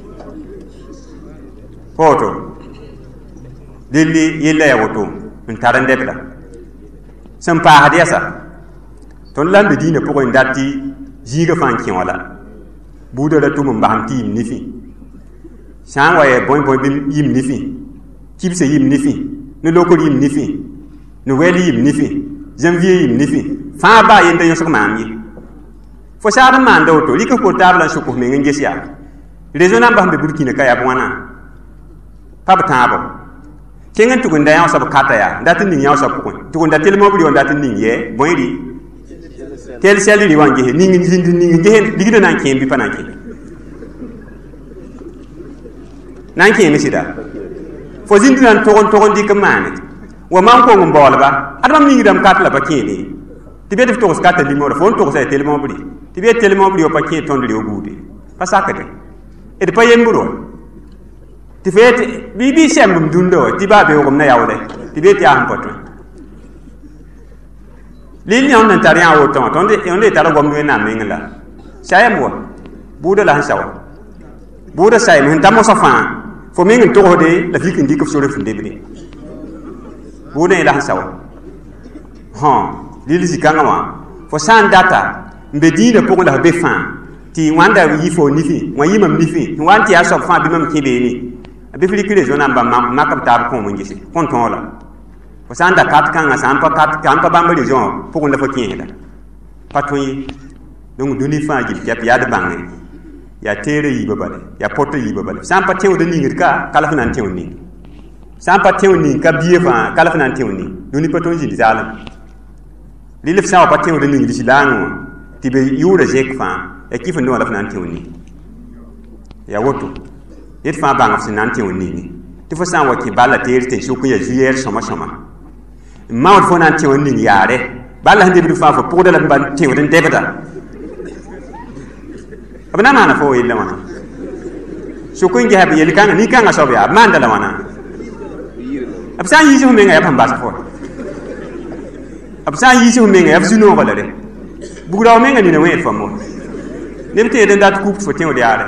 foto dɩlli yella ya woto n tar n dɛbda sẽn paasd yɛsa tõnd la n be diinã pʋgẽ n dat tɩ zĩigã fãa n kẽ wã la buudã ra tʋm n basem tɩ yɩm nifẽ sã n wa ya bõe bɩ yɩm nifẽ kibsã yɩm nifẽ ne lokr yɩm nifẽ ne wɛl yɩm nifẽ janvier yɩm nifẽ fãa baa yenda yõsg maam ye fo saad n maanda woto rɩka portable n sʋk f meng n ges yaa réseau nan basẽn be burkina ka yaa b wãna pa b tãabɔ kẽng n tʋg n da yãosa b kata yaa n dat n ning yãosa pʋgẽ tʋg n da telmob rɩ wa n dat n ning yɛ bõe rɩ tel sɛl rɩ wa n gese ning gese ligdã na n kẽem bɩ pa na n kẽ na n kẽeme sɩda fo zĩnd na n tog n dɩk n maane wa mam kong n baoolba ad mam ningdame kat la pa kẽede tɩ be tɩ f togs kata limorã fo n togsa ya telmob rɩ tɩ be telmob rɩ wa pa kẽ tõnd rɩ wa buude pa sakde d pa yembr wa tɩ fo yetɩ bɩ sɛmbm dũnda wa tɩ baa beoogem na yaoole tɩ be tɩ yaa sẽn pa tõe lil yãmb n tar yã woto wã tõnd y tar gomd wẽnnaam meng la sayem wa buuda la sẽn sa wa buuda sayem sẽn ta mosã fãa fo meng n togsde la fik n dɩk f sore f n debde buudã yẽ la sẽn sa wa lil zĩ-kãngã wã fo sã n data n be diinã pʋgẽ la f be fãa tɩ wãnda yɩ fo nifẽ wã yɩ mam nifẽ tɩ wan tɩ yaa soab fãa bɩ mam kẽ beene a be f rɩk réseau namba mak b taab kõom n gese kõn tõog la fo sã n da kat kãngã sã n pa bãmb région wã pʋgẽ la fo kẽesda pa tõe ye donc dũni fãa gil kɛp yaa d bãnge yaa teerã yiiba bale yaa pota yiiba bale sã n pa tẽoda ningd ka kala f na n tẽo ning sã n pa tẽo ning ka bie fãa kala f na n tẽo ning dũni pa tõe n zĩnd zaalem rɩl f sã n wa pa tẽoda ning lislaangẽ wã tɩ be yʋʋra zẽk fãa ya kɩf n noa la f na n tẽo ning yaa woto ned fãa bãng f sẽn na n tẽo ninge tɩ fo sã n wa kẽ balla teer tɩ sʋk n ya zu-yɛɛr sõma-sõma n maood fo na n tẽo ning yaare balla sẽn debd fãa fo pʋgda la ba tẽod n dɛbda b na maana fo yella wãna sʋk n gesa b yel-kãngã nin-kãngã soab yaa b maanda la wãna b sã n yiis f menga yaa b sẽn bas fo b sã n yiis f menga yaa b zu-noogã la re bugra wa menga nina wẽed fa mo neb teed n dat kubt fo tẽod yaare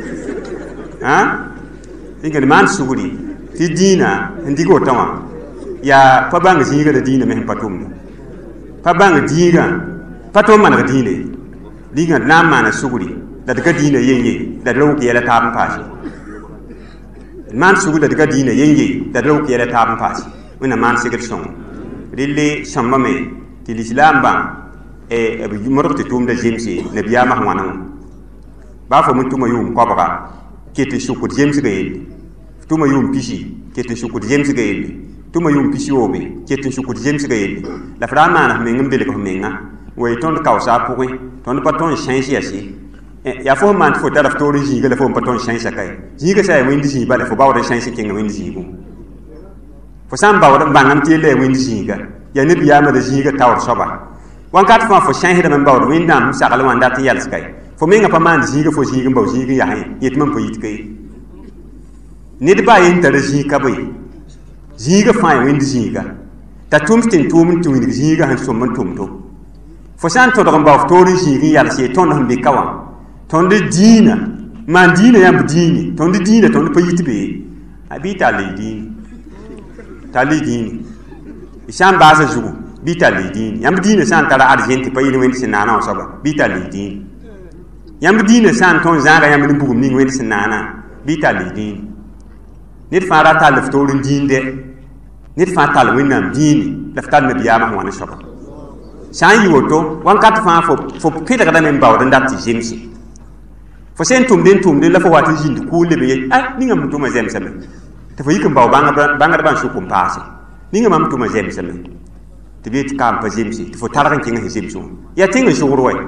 rɩkd maan sugri tɩ dĩinã n dɩk wotã wã yaa pa bãng zĩigã la dĩinã me sẽn pa tʋmda pa bãng dĩigã pa tõe n maneg dĩine rɩkã d na n maana sugri la d ka dĩinã yen-ye la d ra wʋk yɛla taab n paase d maan sugr la d ka dĩinã yen-ye la d ra wʋk yɛla taab n paase wẽnna maan segd sõngo rɩlle sõmbame tɩ lislaam bãng b modg tɩ tʋʋmda zemse nabiyaamã sẽn wãna wã baa fo me tʋma yʋʋm kobga ket n sʋkd zemsga yelle tʋma yʋʋm pisi ket n sʋkd zemsga yelle tʋma yʋʋm pisi woobe ket n sʋkd zemsga yelle la f ra n maana f meng n belg f menga wa tõnd kaosa a pʋgẽ tõnd pa tõnd sãens yase yaa fo sẽn maan tɩ fo tara f toor n zĩiga la fo n pa tõnd sãensa ka ye zĩiga sã ya wẽnd zĩig bala fo baood n sãens n kẽnga wẽnd zĩigẽ fo sã n baood n bãngame tɩ yella ya wẽnd zĩiga yaa nebiyaamã la zĩiga taoor soaba wãnkat fãa fo sãensdame n baood wẽnnaam sagl wã n dat n yɛls ka ye fo menga pa maand zĩiga fo zĩig n bao zĩig n yaa yet mam pa yitka ye ned baa yen tara zĩig ka be zĩiga fãa ya wẽnd zĩiga t'a tʋms tɩ n tʋʋm n tɩ wĩneg zĩiga sẽn sõm n tʋmdo fo sã n tõdg n bao f toor n zĩig n yals ye tõnd sẽn be ka wã tõnd dĩinã man diine yam diine ton diine ton pa yitbe abita le diine tali diine ishan baasa jugu bita le diine yam diine san tara argenti pa yini wen sinana so ba bita le diine yam diine san ton zanga yam ni bugum ni wen sinana bita le diine nit fa ra tal ftorin diinde nit fa tal wennam diine laftal nabiyama wana so ba san yi woto wan kat fa fo pita kada men bawda ndati jimsi fo sen tum den la fo wati jindi ko lebe ah ninga mutu ma zem seme te fo yikum baw banga ban shukum paase ninga mam tu ma zem seme te bit kam pa jimsi te fo taragan kinga jimsi ya tinga shuguru way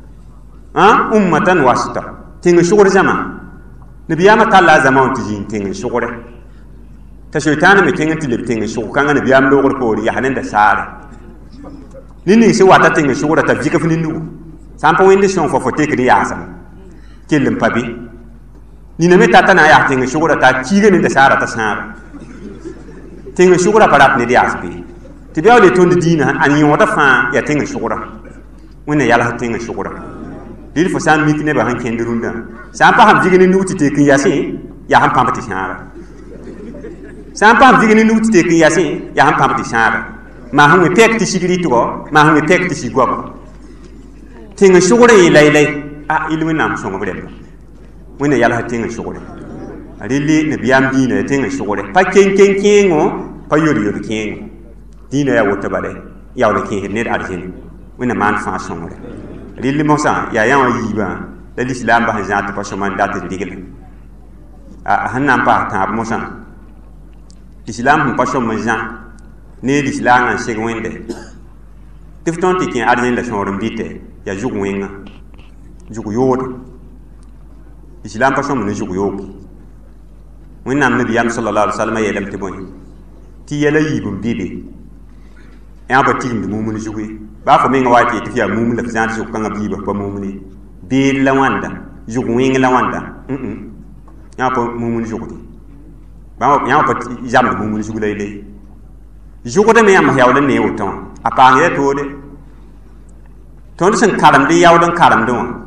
ha ummatan wasita tinga shuguru zama nabiyama talla zaman ti jin tinga shuguru ta shaytan me tinga tilib tinga shuguru kanga nabiyam logor ko ya hanen da sare nini se wata tinga shuguru ta vika fini nu sampa wende son fo te kri yasa kelem pabi ni na meta tana ya tinga shugura ta kiga ni da sara ta sara tinga shugura parap ni diasbi ti biya le ton dina an yota fa ya tinga shugura wona yala tinga shugura dil fo sam mikne ba han kendirunda sam pa ham jigini nuti te kin yasi ya ham pamati sara sam pa ham jigini nuti te kin yasi ya ham pamati sara ma han we tek ti sigiri to ma han we tek ti sigwa tinga shugura yi laylay ilmi nam songo brem wena yalla tinga shugure rili ne biyam dina tinga shugure pa ken ngo pa yori kengo dina ya wota bare ya wala ken ne arjin wena man fa songo rili mosa ya yiba da islam ba hanzat pa shoman dat digel hanna pa ta mosa islam pa shoman jan ne islam an segwende tifton tikin arjin la shorum dite ya jugwenga jugu yod islam pa som ne jugu yod wonnam nabi yam sallallahu alaihi wasallam yelam te boy ti yela yibum bibi ya ba tim du mumun jugu ba fa menga wati ti fiya mumun la fizan jugu kanga biba pa mumuni be la wanda jugu wing la wanda ya pa mumun jugu ba ya pa jam du mumun jugu lay jugu de me yam hawle ne woton apa nge to de ton sen karam de yawdan karam de won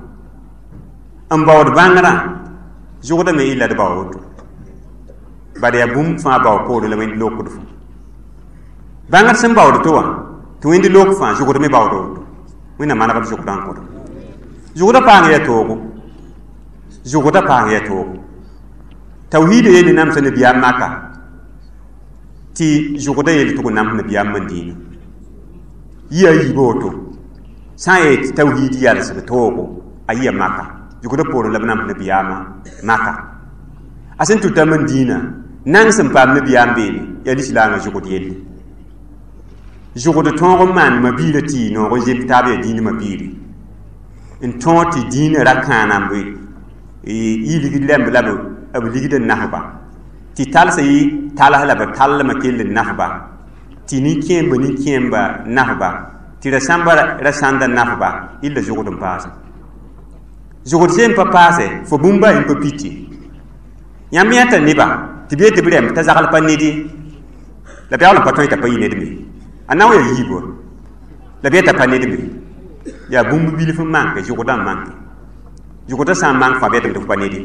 an bawd bangara jogda me ila de bawd bade ya bum fa baw ko de wen lokud fu bangar sen bawd to wa to wen di lok fa jogda me bawd wina mana ba jogda ko jogda pa ngi to ko jogda pa ngi to tawhid ye ni nam sen biya maka ti jogda ye to ko nam ne biya mandina ya yi boto sai tawhid ya le se to ko ayya maka jukuda poro labnam nabiyama maka asen tuta mandina nang sempam nabiyam be ya lislanga jukudi yeli jukuda tongo man mabile ti no rojib tabe dini mabile in tonti dini rakana mbe yi ligidem labu abu ligiden nahba ti talsa yi talala ba talma kel nahba ti ni kemba nahba ti rasamba rasanda nahba illa jukudum pasa jogod sem pa passe fo bumba en popiti yam yata niba tibe tibrem ta zakal panidi la biawla paton ta payi nedmi anaw ya yibo la bieta panidi ya bumbu bili fu manke jogodan manke jogoda sa manke fa betam to panidi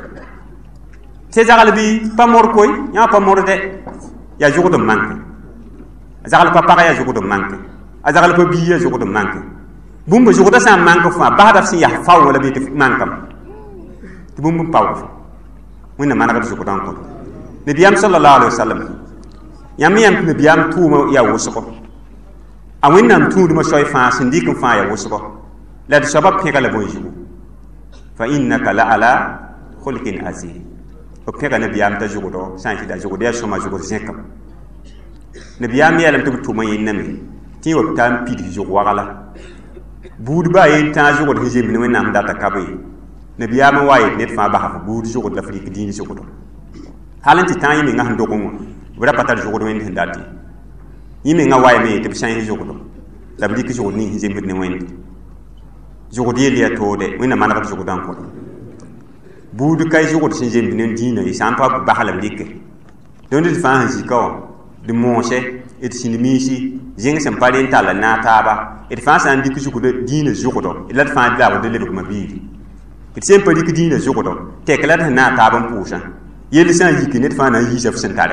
te zakal bi pa mor koy ya pa mor de ya jogodum manke zakal pa para ya jogodum manke azakal pa bi ya jogodum manke bumbu jogoda sa manka fa bahada si ya fa wala bi mankam ti bumbu paw wina manaka jogoda ko nabiyam sallallahu alaihi wasallam yam nabiyam tuma ya wusuko a winnam tuudu ma soy fa sindikum fa ya wusuko la sabab ke kala bonjugo fa innaka la ala khulqin azim o pega nabiyam ta jogodo santi da jogodo ya soma jogodo zekam nabiyam ya lam tuma yinami ti wa tam pidi jogo wagala buud ba yin ta jogo de jemi ne nam data kabe nabiyama waye net fa ba ha buud jogo de afrique dini jogo do halanti tan yimi nga ndo ko mo bra patar jogo do en dati yimi nga waye me te bisan jogo do la bi ki jogo ni jemi ne wen jogo de liya to de wina mana ba jogo dan ko buud kay jogo de jemi ne dina yi sampa ba hala bi ke don de fa han jikaw de monche et sinimisi jeng sem pare tala na taba et fa san diku juku de dine juku do ila fa da wo de le ma bi sem pa rik dĩinã zʋgdɔ tɛk la d sẽn na n taab n pʋʋsã yell sã n yik ned fãa na n yiisa f sẽn tare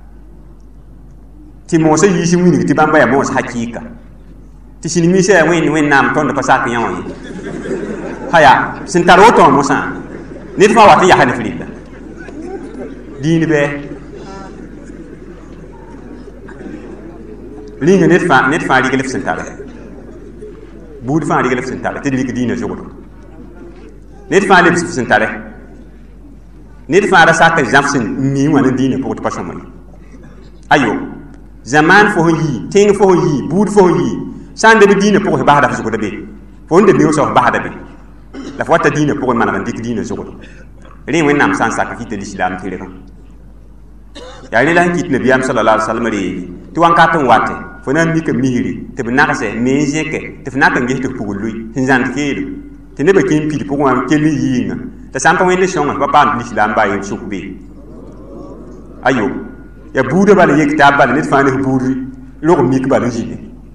tɩ moosã yiis wĩnig tɩ bãmba yaa moos hakɩɩka tɩ sĩn-miisã yaa wẽnnaam tõnd pa sak yã wã ye haya sẽn tar woto wã mosã ned fãa wat n yasa ne f rɩlla dĩin bɩ rĩnga ned fãa rigl f sẽn tare buud fãa rigl f sẽn tare tɩ d rik dĩinã zʋgdɔ ned fãa lebs f sẽn tare ned fãa ra sak zãf sẽn mii wã ne dĩinã pʋgẽ tɩ pa sõma ye ayo zamaan fo sẽn yɩ tẽng fo sẽn yɩ buud fo sẽn yɩ sã n deb dĩinã pʋgẽ f basda f zʋgda be fo n de beoosã f basda be la f wata dĩinã pʋgẽ maneg n dɩk dĩinã zʋgdɔ rẽ wẽnnaam sã n sak kɩta lislaam tɩrgã yaa rẽ la sẽn kɩt nabiyaam sallallahu alaihi wasallam reege tɩ wãnkat n wate fo na n mik n misri tɩ b nagse me n zẽke tɩ f nak n ges tɩ f pugl lʋɩ sẽn zãnd keelo tɩ nebã kẽ n pid pʋgẽ wã kell n yɩɩngã t'a sã n pa wẽnd sõnga pa paam tɩ lislaam baa yen sʋk be ayo ya buudã bala yek taab bala ned fãa ne f buud rog n mik bala n zĩne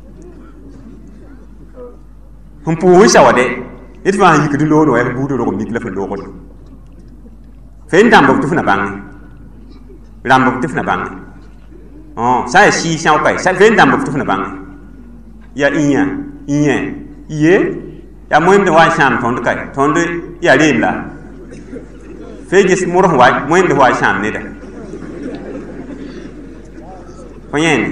n pʋʋsẽ sa wa dɛ ned fãa sẽn yikd n loone wa f buudã rog n mik la f loogd fe n dãmb b tɩ f na bãnge rãmb b tɩ f na bãnge sã ya sɩɩ são ka fe n dãmb b tɩ f na bãnge ya ĩyã ye ya moẽmd wa n sãam tõnd ka tõnd yaa reem la fe ges mors moẽmd wa n sãam neda fo yẽene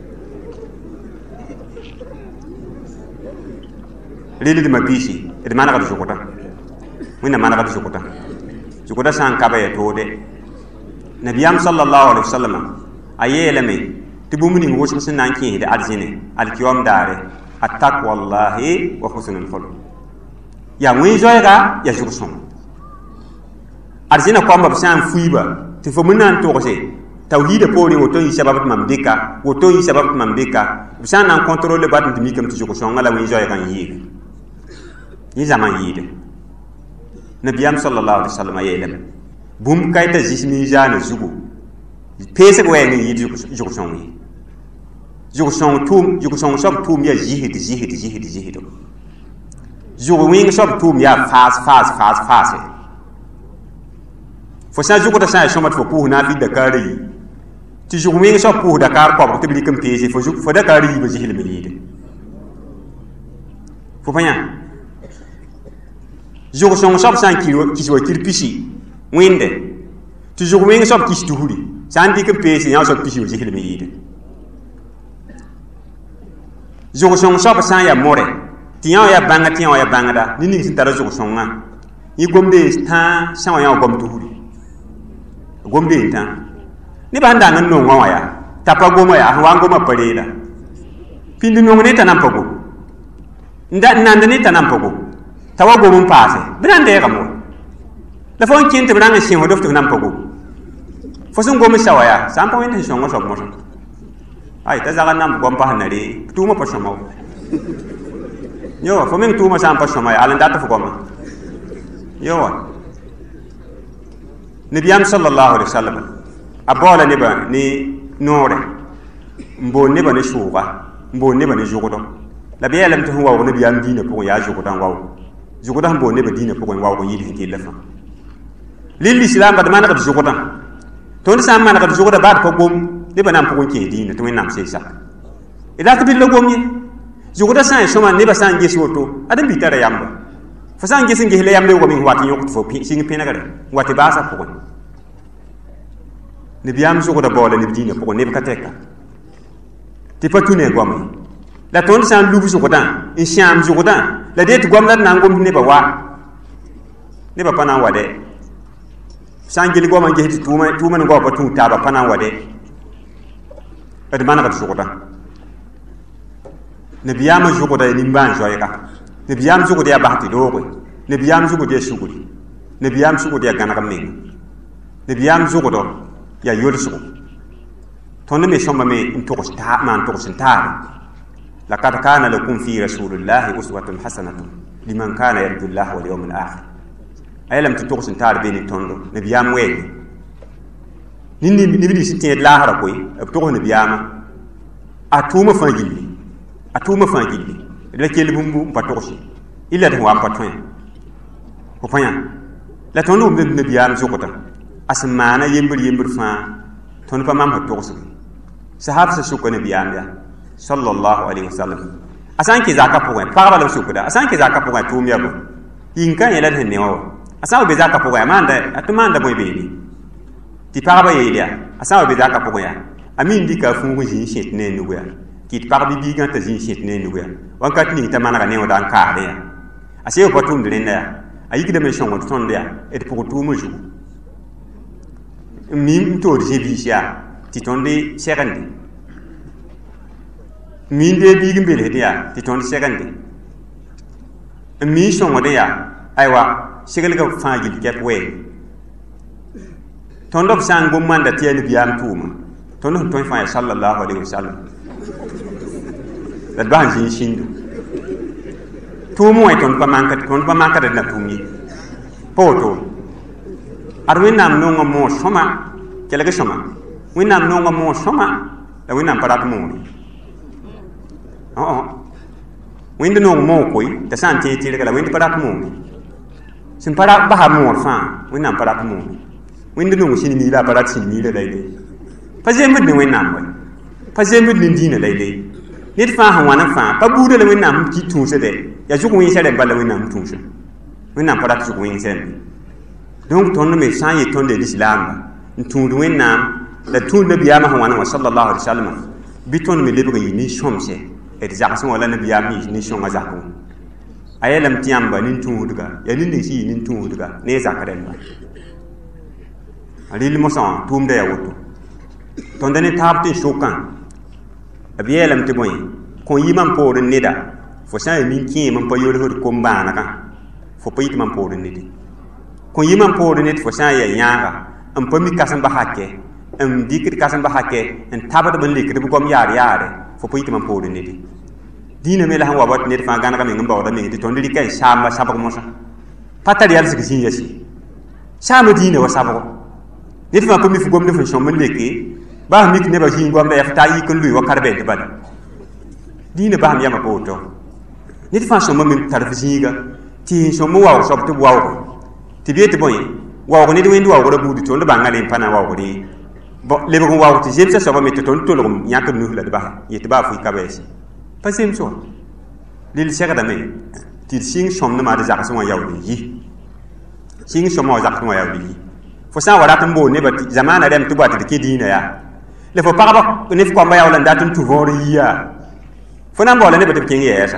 rɩldmã biisi d manegd zʋgda wẽnna manegd zʋgda zʋgda sã n kaba ya toode nabiyaam sallallahu alaihi wasallam a yeelame tɩ bũmb ning wʋsg sẽn na n kẽesde arzẽne alkiyaom daare attaqwallahi wa husnul khuluq ya wẽ zoɛɛga ya zʋg-sõng arzẽna koamba b sã n fuiba tɩ fo me na n togse tawhiidã poorẽ woto n yɩ sabab tɩ mam dɩka woto n yɩ sabab tɩ mam dɩka b sã n na n kõntrole batɩ tɩ mikame tɩ zʋg-sõngã la wẽ zoɛɛgã n yɩɩga yẽ zãma n yɩɩde nabiyaam sallallahu alaihi wasallam a yeelame bũmb ka y t'a zĩs miizaanã zugu peesg wɛɛng n yɩɩd zʋg-sõng ye zʋg-sõng soab tʋʋm yaa zɩsd zʋg-wẽng soab tʋʋm yaa faase fo sã zʋgda sã n sõma tɩ fo pʋʋs naafɩ dakaarã yi tɩ zʋg-wẽng soab pʋʋs dakaar kɔbg tɩ b rɩk n peese fo dakaarã yiibã zɩslm yɩɩde fo pa yã zʋg-sõng soab sã n kis wa kir pisi wẽnde tɩ zʋg-wẽng soab kis tusri sã n dɩk n peese yã soab pisi wa zɩslm yɩɩde zʋg-sõng soab sã n yaa more tɩ yã wa yaa bãnga tɩ yã wa yaa bãngda ne ning sẽn tara zʋg-sõngã yẽ gomde tã sã wa yã wa gom tusri gomde n tã nebã sẽn dãng n nongã wã yaa t'a pa goma yaa sẽn wa n goma pa reela pĩnd nong ne t'a nan pa gom n nand ne t'a nan pa gom t'a wa gom n paase bɩ na n dɛɛgame wa la fo n kẽn tɩ b rãng n sẽsd f tɩ b nan pa gom fo sẽn gom sa wa yaa sã n pa wẽnd sẽn sõngã soab mosã ay t'a zag n nan gom pa sẽn na ree tʋʋmã pa sõma wa yo fo meng tʋʋmã sã n pa sõma yaa al n dat f goma yo nabiyaam sallallahu alaihi wasallam a baoola nebã ne noore n boond nebã ne sʋʋga n boond nebã ne zʋgdɔ la b yeelame tɩ sẽn waoog nabiyaam dĩinã pʋgẽ yaa zʋgdã n waoog zʋgdã sẽn boond nebã dĩinã pʋgẽ waoog n yɩl sẽn kell fãa rel lislaam bad manegd zʋgdã tõnd sã n manegd zʋgdã baad pa gom nebã na n pʋgẽ kẽes dĩinã tɩ wẽnnaam sẽn sak d rat bɩ la gom ye zʋgdã sã n sõma nebã sã n ges woto ad-n-bi tara yamba fo sã n ges la yamb lebgame sẽn wat n yõk tɩ fo sɩng pẽnegre n wa tɩ baasã pʋgẽ nabiyaam zʋgda baoola neb dĩinã pʋgẽ neb ka tɛka tɩ pa tũ ne goame la tõnd sã n lub zʋgdã n sãam zʋgdã la dee tɩ goam la d na n gomd nebã wa nebã pa na n wa dɛ sã n gel goamã n ges tɩ tʋʋmã ne goa pa tũu taaba pa na n wa dɛ d manegd zʋgdã nabiyaamã zʋgda ya nimbãan zoɛɛga nabiyaam zʋgd yaa bas tɩ looge nabiyaam zʋgd yaa sugri nabiyaam zʋgd yaa gãneg menga nabiyaam zʋgdɔ yaa yolsgo tõnd me sõmame n maan togs n taare lakad kana lakum fi rasulillahi uswatun hasanatun liman kana yarju llah wal yawm al akhir a yeelame tɩ togs n taar be ne tõndo nabiyaam wɛɛge neb nins n tẽed laasra koe b togs nabiyaamã a tʋʋmã fãa gilli d la kell bũmbu n pa togse illa d sẽn wa n pa tõe fo panya la ton dum de nabiyam zokota asmana yembir fa ton pa mam ha toksu sahab sa shuko nabiyam ya sallallahu alaihi wasallam asan ki zaka poe paraba la shukuda asan ki zaka poe tum yabo yinka yela de newo asan be zaka poe manda atumanda boy bebi ti paraba yelia asan be zaka poe ya amin dika fungu ji shet ne nuwa ki parbi bi ganta ji shet ne nuwa wankat ni ta manaka ne odan ka de ya ase ko tum de ne ayi kida me shongo ton de ya et pour tout mo jou mim to de bisia ti tonde sekandi min de bi gimbele de ya ti tonde sekandi mi shongo de ya aywa segal ga faagil kep we tondo sang bo manda tieni biyam tuma tondo ton fa sallallahu alaihi wasallam da ban jin shindu tumu ay ton pa manka de na tumi poto arwin nam no mo soma kele ga soma win nam no mo soma da win nam parat mo win no mo koi da san ti ga la win parat mo sin parat ba ha mo fa win nam parat mo win no sin mi la parat sin mi la dai pa jemud ni win nam wai pa jemud ni dina dai dai nit fa ha wana fa pa bude le win nam ki tu se de ya ju ko yin sere balla win nam tu se win nam parat ju ko yin sen donc ton me san yi ton de l'islam tu du win nam la tu nabi ya ma wana sallallahu alaihi wasallam biton me lebga yi ni shomse et zakson wala nabi ya mi ni shonga zakon ayelam tiamba nin tu duga ya nin si nin tu duga ne zakaren ba alil mosan tum de ya woto ton dane tabti shokan abiyelam te boy ko yimam por nida fo sa min ki man pa yoro ko mbana kan fo payit man por nidi ko yimam por nid fo sa ya yanga am pa mi kasan ba hakke am dikir kasan ba hakke en tabata ban likir bu kom yar yare fo payit man por nidi dina me la han wabat nid fa gana kam ngam ba mi ti ton di kay sama sabak mo sa patari yar sigi yasi sama dina wa sabako nid fa ko mi fu gom defon so man leki ba mi ne ba hin gom da yafta yi ko lui wa karbe de bada dina ba mi yama poto nit fa so min tarfiziga ti so mo wa so to wa ti bi te boy wa ko ni de wendu wa ko budu to ndo ba ngale pana wa ko di bo le ko wa ko ti jemsa so ba mi to to lo nyak nu la de ba yiti ba fu ka besi pa sem so lil shaka da me ti sing som na ma de zakso wa yawdi yi sing so mo zakso wa yawdi yi fo sa wa ratum bo ne ba zamana dem to ba ti ke dina ya le fo paraba ne fo ba yawlan datun tu vori ya fo nan bola ne ba te king yesa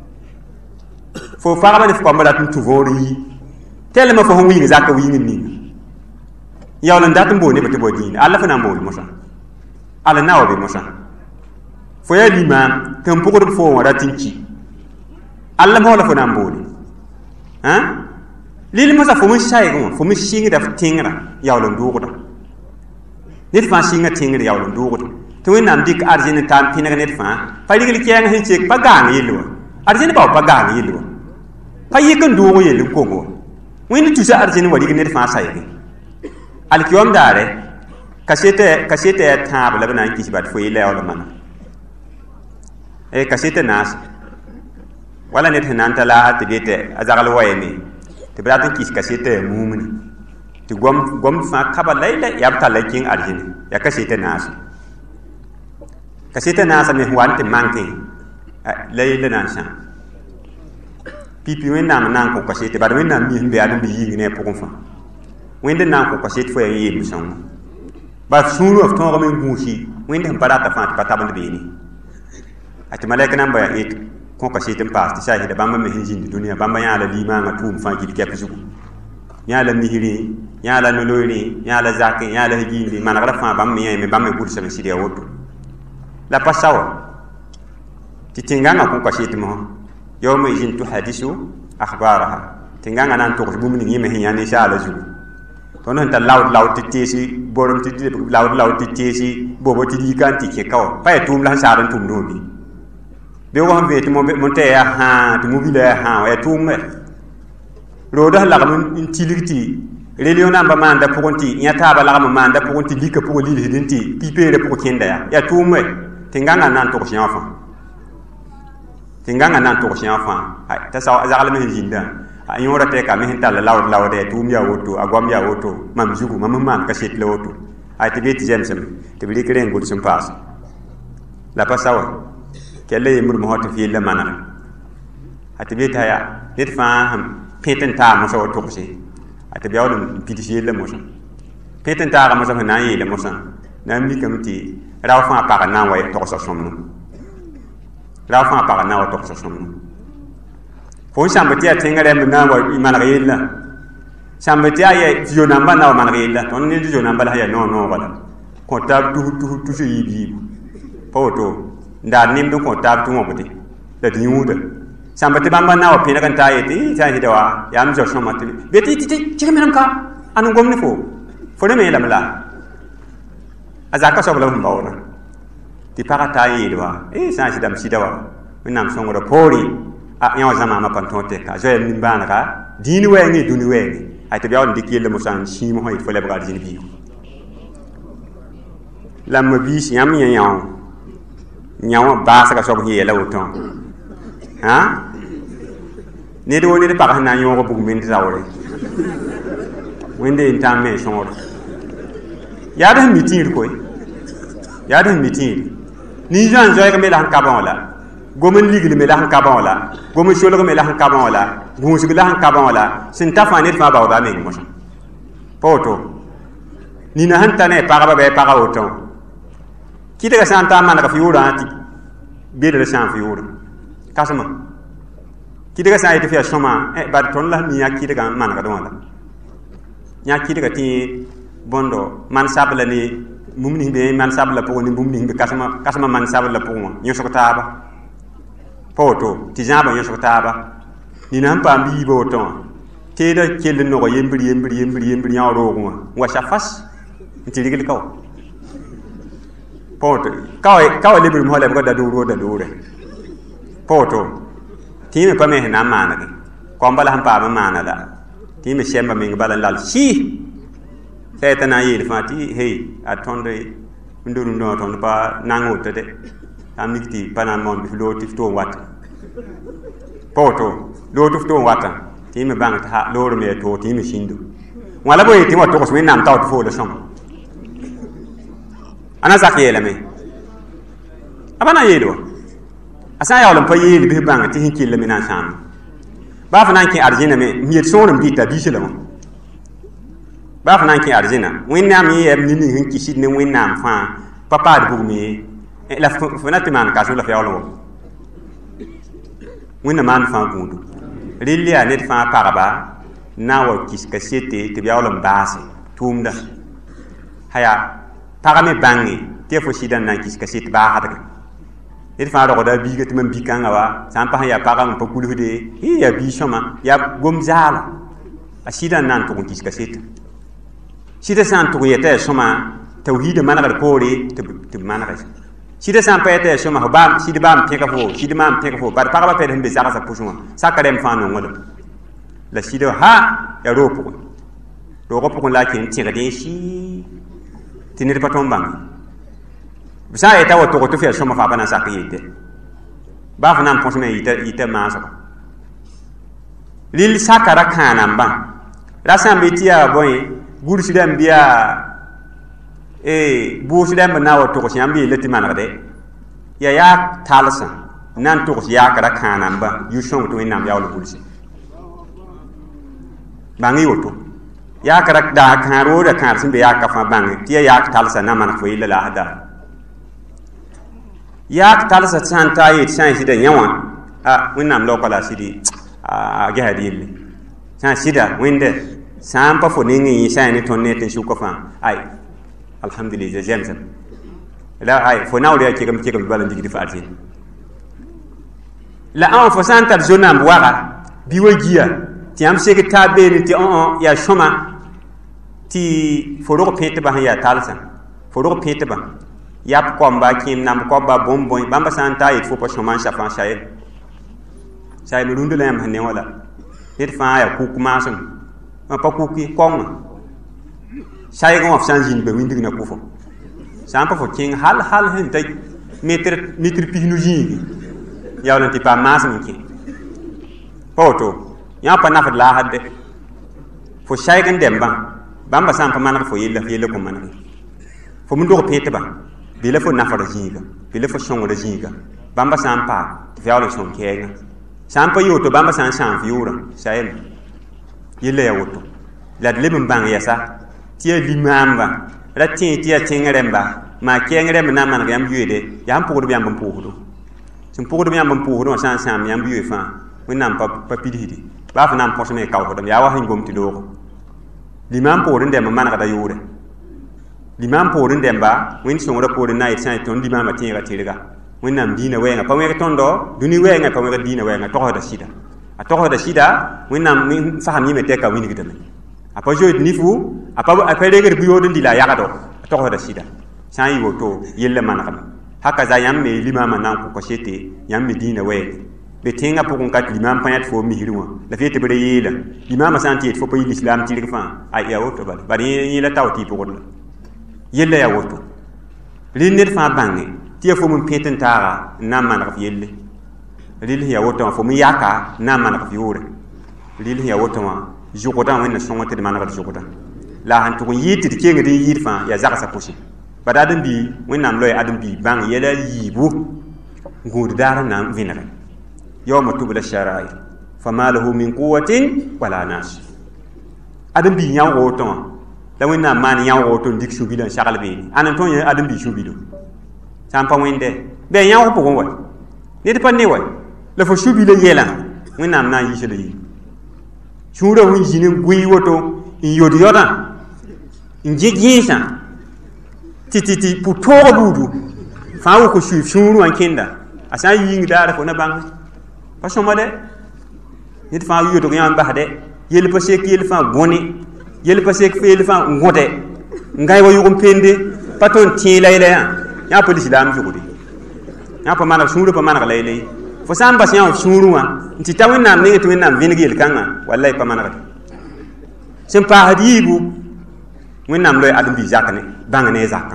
fo paraba ne fo ba datun tu vori telma fo wi zaka wi ni yawlan datun bo ne ba te bodin alla fo nan bo mo sa alla nawo be mo sa fo ya lima kan pugo fo wa ratinki alla mo la fo nan bo ha lil mo sa fo mo shay go fo mo shingi da tingra yawlan dugo nit fa singa tingra yawlan dugo to wen nam dik arjin tan pinaga net fa pa digli kyang hin chek pa gang yilo arjin ba pa gang yilo pa yikan dugo yelo kongo wen tu sa arjin wadi net fa sai al kiyom dare kasete tab la bana ki sibat fo yele wala man e kasete nas wala net hanan tala te bete azagal wayni te bratin ki kasete mumni ti gom fa kaba layla yabta lakin arjin ya kasete nas kasete nas me wante manke layla na sha pipi wen nam nan ko kasete bar wen nam mi be adam bi yingi ne pokon fa wen den nan ko kasete fo yi mi son ba sunu of ton men gushi wen den barata fa ta taban be ni ati malaika nan ba et ko kasete pas ti shahida bamba me hinjin duniya bamba ya la lima nga tum fa gi kep zugu ya la mihiri ya la nolori ya la zaki ya la hijindi man gara fa bamba me bamba bur sa sidia woto la pasawa ti tinganga ko kasete mo yawma izin tu hadisu akhbaraha tinganga nan to ko bumni ngi me hinya ni sha la zugu to non ta laud ti tesi borom ti laud ti tesi bobo ti di kan ti ke kaw pa tum la sa ran tum do bi be wa be ti mo te ya ha ti mo bi la ha ya tum me ro da la mun intiliti religion namba manda pokonti nya ta ba la ma manda pokonti lika poko li hidinti pipere poko kenda ya tum me tinganga nan to ko shiafa tinganga nan to ko shiafa ta sa azal me jinda a yõora tɛka me sẽn tall laood ya tʋʋm yaa woto a goam yaa woto mam zugu mam maan ka set la woto a tɩ be tɩ zemsem tɩ b rɩk rẽn gʋds n paas la pa sa wa kɛlla yembr mosã tɩ fɩɩl la manega a tɩ be t'a yaa ned fãa sẽn pẽt n taag mosã wa tʋgse a tɩ b yaool n pids yella mosã pẽt n taaga mosã sẽn na n yeela mosã na n mikame tɩ rao fãa pagd na n wa togsa sõmno rao fãa pagd na n wa togsa sõmno fo n sãmb tɩ yaa tẽngã rɛmb na n wa maneg yella sãmb tɩ yaa zio-nambã na wa maneg yella tõnd ned zio-nambã la sã yaa noog-noogã la kõ taab tus yiib-yiibu pa woto n daad nemd n kõ taab tɩ wõbde la tɩ yũuda sãmb tɩ bãmba na wa pẽneg n taa yetɩ sã n sɩda wa yaam zao sõma tɩ be tɩ tɩg menem ka a n gom ne fo ne me yeelame la a zaka soab la sẽn baoodã tɩ pagã taa n yeel wa sã n sɩdam sɩda wa wẽnnaam sõngrã poore yã wa zãmaamã pa tõog tɛka a zoɛɛm nimbãanega dĩin wɛɛngẽ dũni wɛɛngẽ a tɩ b yaool n dɩk yella mosã n sĩig mosã yetɩ fo lebga a zĩn biigu la m biis yãmb yãwã baasga soab sẽn yeela wotõ ned wo ned pag sẽn na n yõog bugum wẽnd zaoore wẽnde n tãn me sõor yaad sẽn mi tĩir koy yaad sẽn mi tĩir nin-zoan zoɛɛg me la sẽn ka bã wã la gom n ligl me la sẽn ka bã wã la gom n solg me la sẽn ka bã wã la gũusg la sẽn ka bã wã la sẽn ta fãa ned fãa baooda a meng mosã pa woto nina sẽn ta ne pagba bɩ paga wotõ kɩdga sã n ta n manega fɩ yʋʋrã tɩ bedra sã n fɩ yʋʋrã kasma kɩdga sã n yetɩ fɩ yaa sõma bad tõnd la sẽn mi yã kɩdgã n manegd wã la yã kɩdga tɩ bõndo man sabla ne bũmb ning be man sabla pʋgẽ ne bũmb ning be kasma man sabla pʋgẽ wã yõsg taaba pa woto tɩ zãaba yõsg taaba nina sẽn paam bɩ yiiba woto wã teeda kell n noga yembr yã roogẽ wã n wa sa fas n tɩ rigl ka wa pa woto ka wa lebr mosã lebga dadoore pa woto tɩ yẽ me pa me sẽn na n maanege kõmba la sẽn paam n maana la tɩ yẽ me sɛmba meng bala n lal sɩ sɛɛta na n yeel fãa tɩ hey a tõnd n dor n dõa tõnd pa nang woto de sãn mik tɩ pa na n moon bɩ f loog tɩ f tʋʋm wata pa woto loog tɩ f tʋʋm wata tɩ yẽ me bãng tɩ loor me yaa toog tɩ yẽ me sĩndo wã la bo yetɩ wã togs wẽnnaam tao tɩ foola sõma a na zak yeelame a pa na n yeel wa a sã n yaool n pa yeel bɩ f bãng tɩ sẽn kellame na n sãam baa f na n kẽ arzẽname n yet sõor n bɩta biisa la wã baa f na n kẽ arzẽna wẽnnaam yẽ yɛm nin ning sẽn kisd ne wẽnnaam fãa pa paad bugum ye la fo na tɩ maan kasem la f yaool n wa wẽnna maan fãa gũudu rel yaa ned fãa pagba na n wa kis ka sete tɩ b yaool n baase tʋʋmda haya pagã me bãnge tɩ ya fo sɩda n na n kis ka set baasdge ned fãa rogda a biiga tɩ mam bi-kãngã wa sã n pa sẽn yaa pagã n pa kulsde yaa bii-sõma yaa gom zaala a sɩda n na n tʋg n kis ka seta sɩda sã n tʋg n yeta yaa sõma tawhiidã manegd poore tɩ b manege sɩda sã n pa yeta yaa sõma sɩd baam pẽga fo sɩd maam pẽg fo bad pagba pɛd sẽn be zagsã pʋsẽ wã saka rɛm fãa nongã la sɩda ha yaa roog pʋgẽ roogã pʋgẽ la a ken tẽgd ye sɩ tɩ ned pa tõnd bãnge b sã n yeta wa tʋg tɩ f yaa sõma fãa pa na n sak yetɛ baa f na n põsme yita maasga rɩl saka ra kãa nambã ra sã n be tɩ yaa bõe gurs rãmb bɩ yaa buus rãmb na n wa tʋgs yãmb yeela tɩ manegde yaa yaak talsã na n tʋgs yaak ra kãa nambã yu-sõng tɩ wẽnnaam yaool gulse bãng y woto yaak ra daa kãar wooda kãar sẽn be yaaka fãa bãnge tɩ yaa yaak talsã na n maneg fo yella la asda yaak talsã sã n taa yet sã n sɩda yã wã wẽnnaam laoka la a sɩdɩ a gesad yelle sã n sɩda wẽnde sã n pa fo nengẽ yẽ sã n ne tõnd ne tɩ n sʋka fãa ay alhamdulillah zemsem la ay fo naoor yaa kegem bala n digd fa arzẽn la ã fo sã n tar zo-namb waga bɩ wa gia tɩ yãmb seg taa beene tɩ yaa sõma tɩ fo rog pẽtbã sẽn yaa talsã fo rog pẽtbã yap kɔmba kẽem namb kɔbba bõn-bõe bãmba sã n taa yet fo pa sõma n sa fãa sayel rũndã la yãmb sẽn ne wã la ned fãa yaa kuk maasem pa kuk kɔngã saygẽ wã f sã n zĩnd ba wĩndg na kʋfɔ sã n pa fo kẽng hal sẽn ta metr pis nu zĩigi yaool n tɩ paam maasem n kẽ pa woto yã pa nafd la hadde fo shaygan demba bamba sam pa manag fo yella ko manag fo mun do petba bi la fo nafara jinga bi la fo shongra jinga bamba sam pa fialo son kenga sam pa yoto bamba sam fiura sayem yella ya woto la lebin bang yasa tiya limamba la tiya tingremba ma kengrem na manag yam yuede yam pugdo yam pugdo sim pugdo yam pugdo sam yam yue fa wẽnnaam pa pidhidi baa fo na n põs me kaoosdame yaa wa sẽn gom tɩ loogo limaan poorẽ dẽmba manegda yoore limaan poorẽ dẽmba wẽnd sõngrã poorẽ na yet sã n tõnd limaamã tẽega tɩrga wẽnnaam dĩinã wɛɛngã pa wẽg tõndo dũni wɛɛngã pa wẽg dĩinã wɛɛngã togsda sɩda a togsda sɩda wẽnnaam fasam yɩme tɛka wingdame a pa zoet nifu a pa regd buyood n dɩla a yagdo a togsda sɩda sã n yɩ woto yella manegame haka za yãmb me limaamã na n kʋka sete yãmb me dĩinã wɛɛge be tenga pʋgẽ ka tɩ limaam pa yãt fo misri wã la fɩ tɩ b ra yeela limaamã sã n tɩ yet fo pa yɩl islam tɩrg fãa a yaa woto bala bara yẽ la tao tɩ y pʋgd la yella yaa woto rɩl ned fãa bãnge tɩ ya fo m pẽt n taaga n na n maneg f yelle rɩl sẽn yaa woto wã fo m yaka n na n maneg f yoore rɩl sẽn yaa woto wã zʋgdã wẽnna sõng tɩ d manegd zʋgdã la sẽn tʋg n yɩɩd tɩ d kengd n yɩɩd fãa yaa zagsã pʋsẽ bad ãdem-bii wẽnnaam loɛ ãdem-bii bãng yɛla yiibu n gũud daar n na n vẽnege يوم تبلى الشرائر فما له من قوة ولا ناصر أدم بي يان غوتون لو إننا مان يان غوتون ديك شوبيلون شغل بيني أنا نتون أدم بي شوبيلون سامبا وين ده بي يان غوتون وين نيت بني وين لفو شوبيلون يلا وين نام نا يشلي شورا وين جينين غوي وتو إن يودي يودا إن جيجيسا تي تي تي بوتو بودو فاو كشوف شورو أن كندا أسان يين دار فونا بانغ pa sõma dɛ ned fãa yʋʋdg yãmb bas dɛ yell pa sek yell fãa gõne yell pa sek feel fãa n gõdɛ n gãy wa yʋg n pende pa tõnd tẽela yɛla yã pa lislaam zʋgde yã pa maneg sũurã pa maneg la yɛla ye fo sã n bas yã sũurẽ wã n tɩ ta wẽnnaam nengẽ tɩ wẽnnaam vẽneg yel-kãngã walla y pa manegde sẽn paasd yiibu wẽnnaam loɛ ãdem-bii zak ne bãng ne a zakã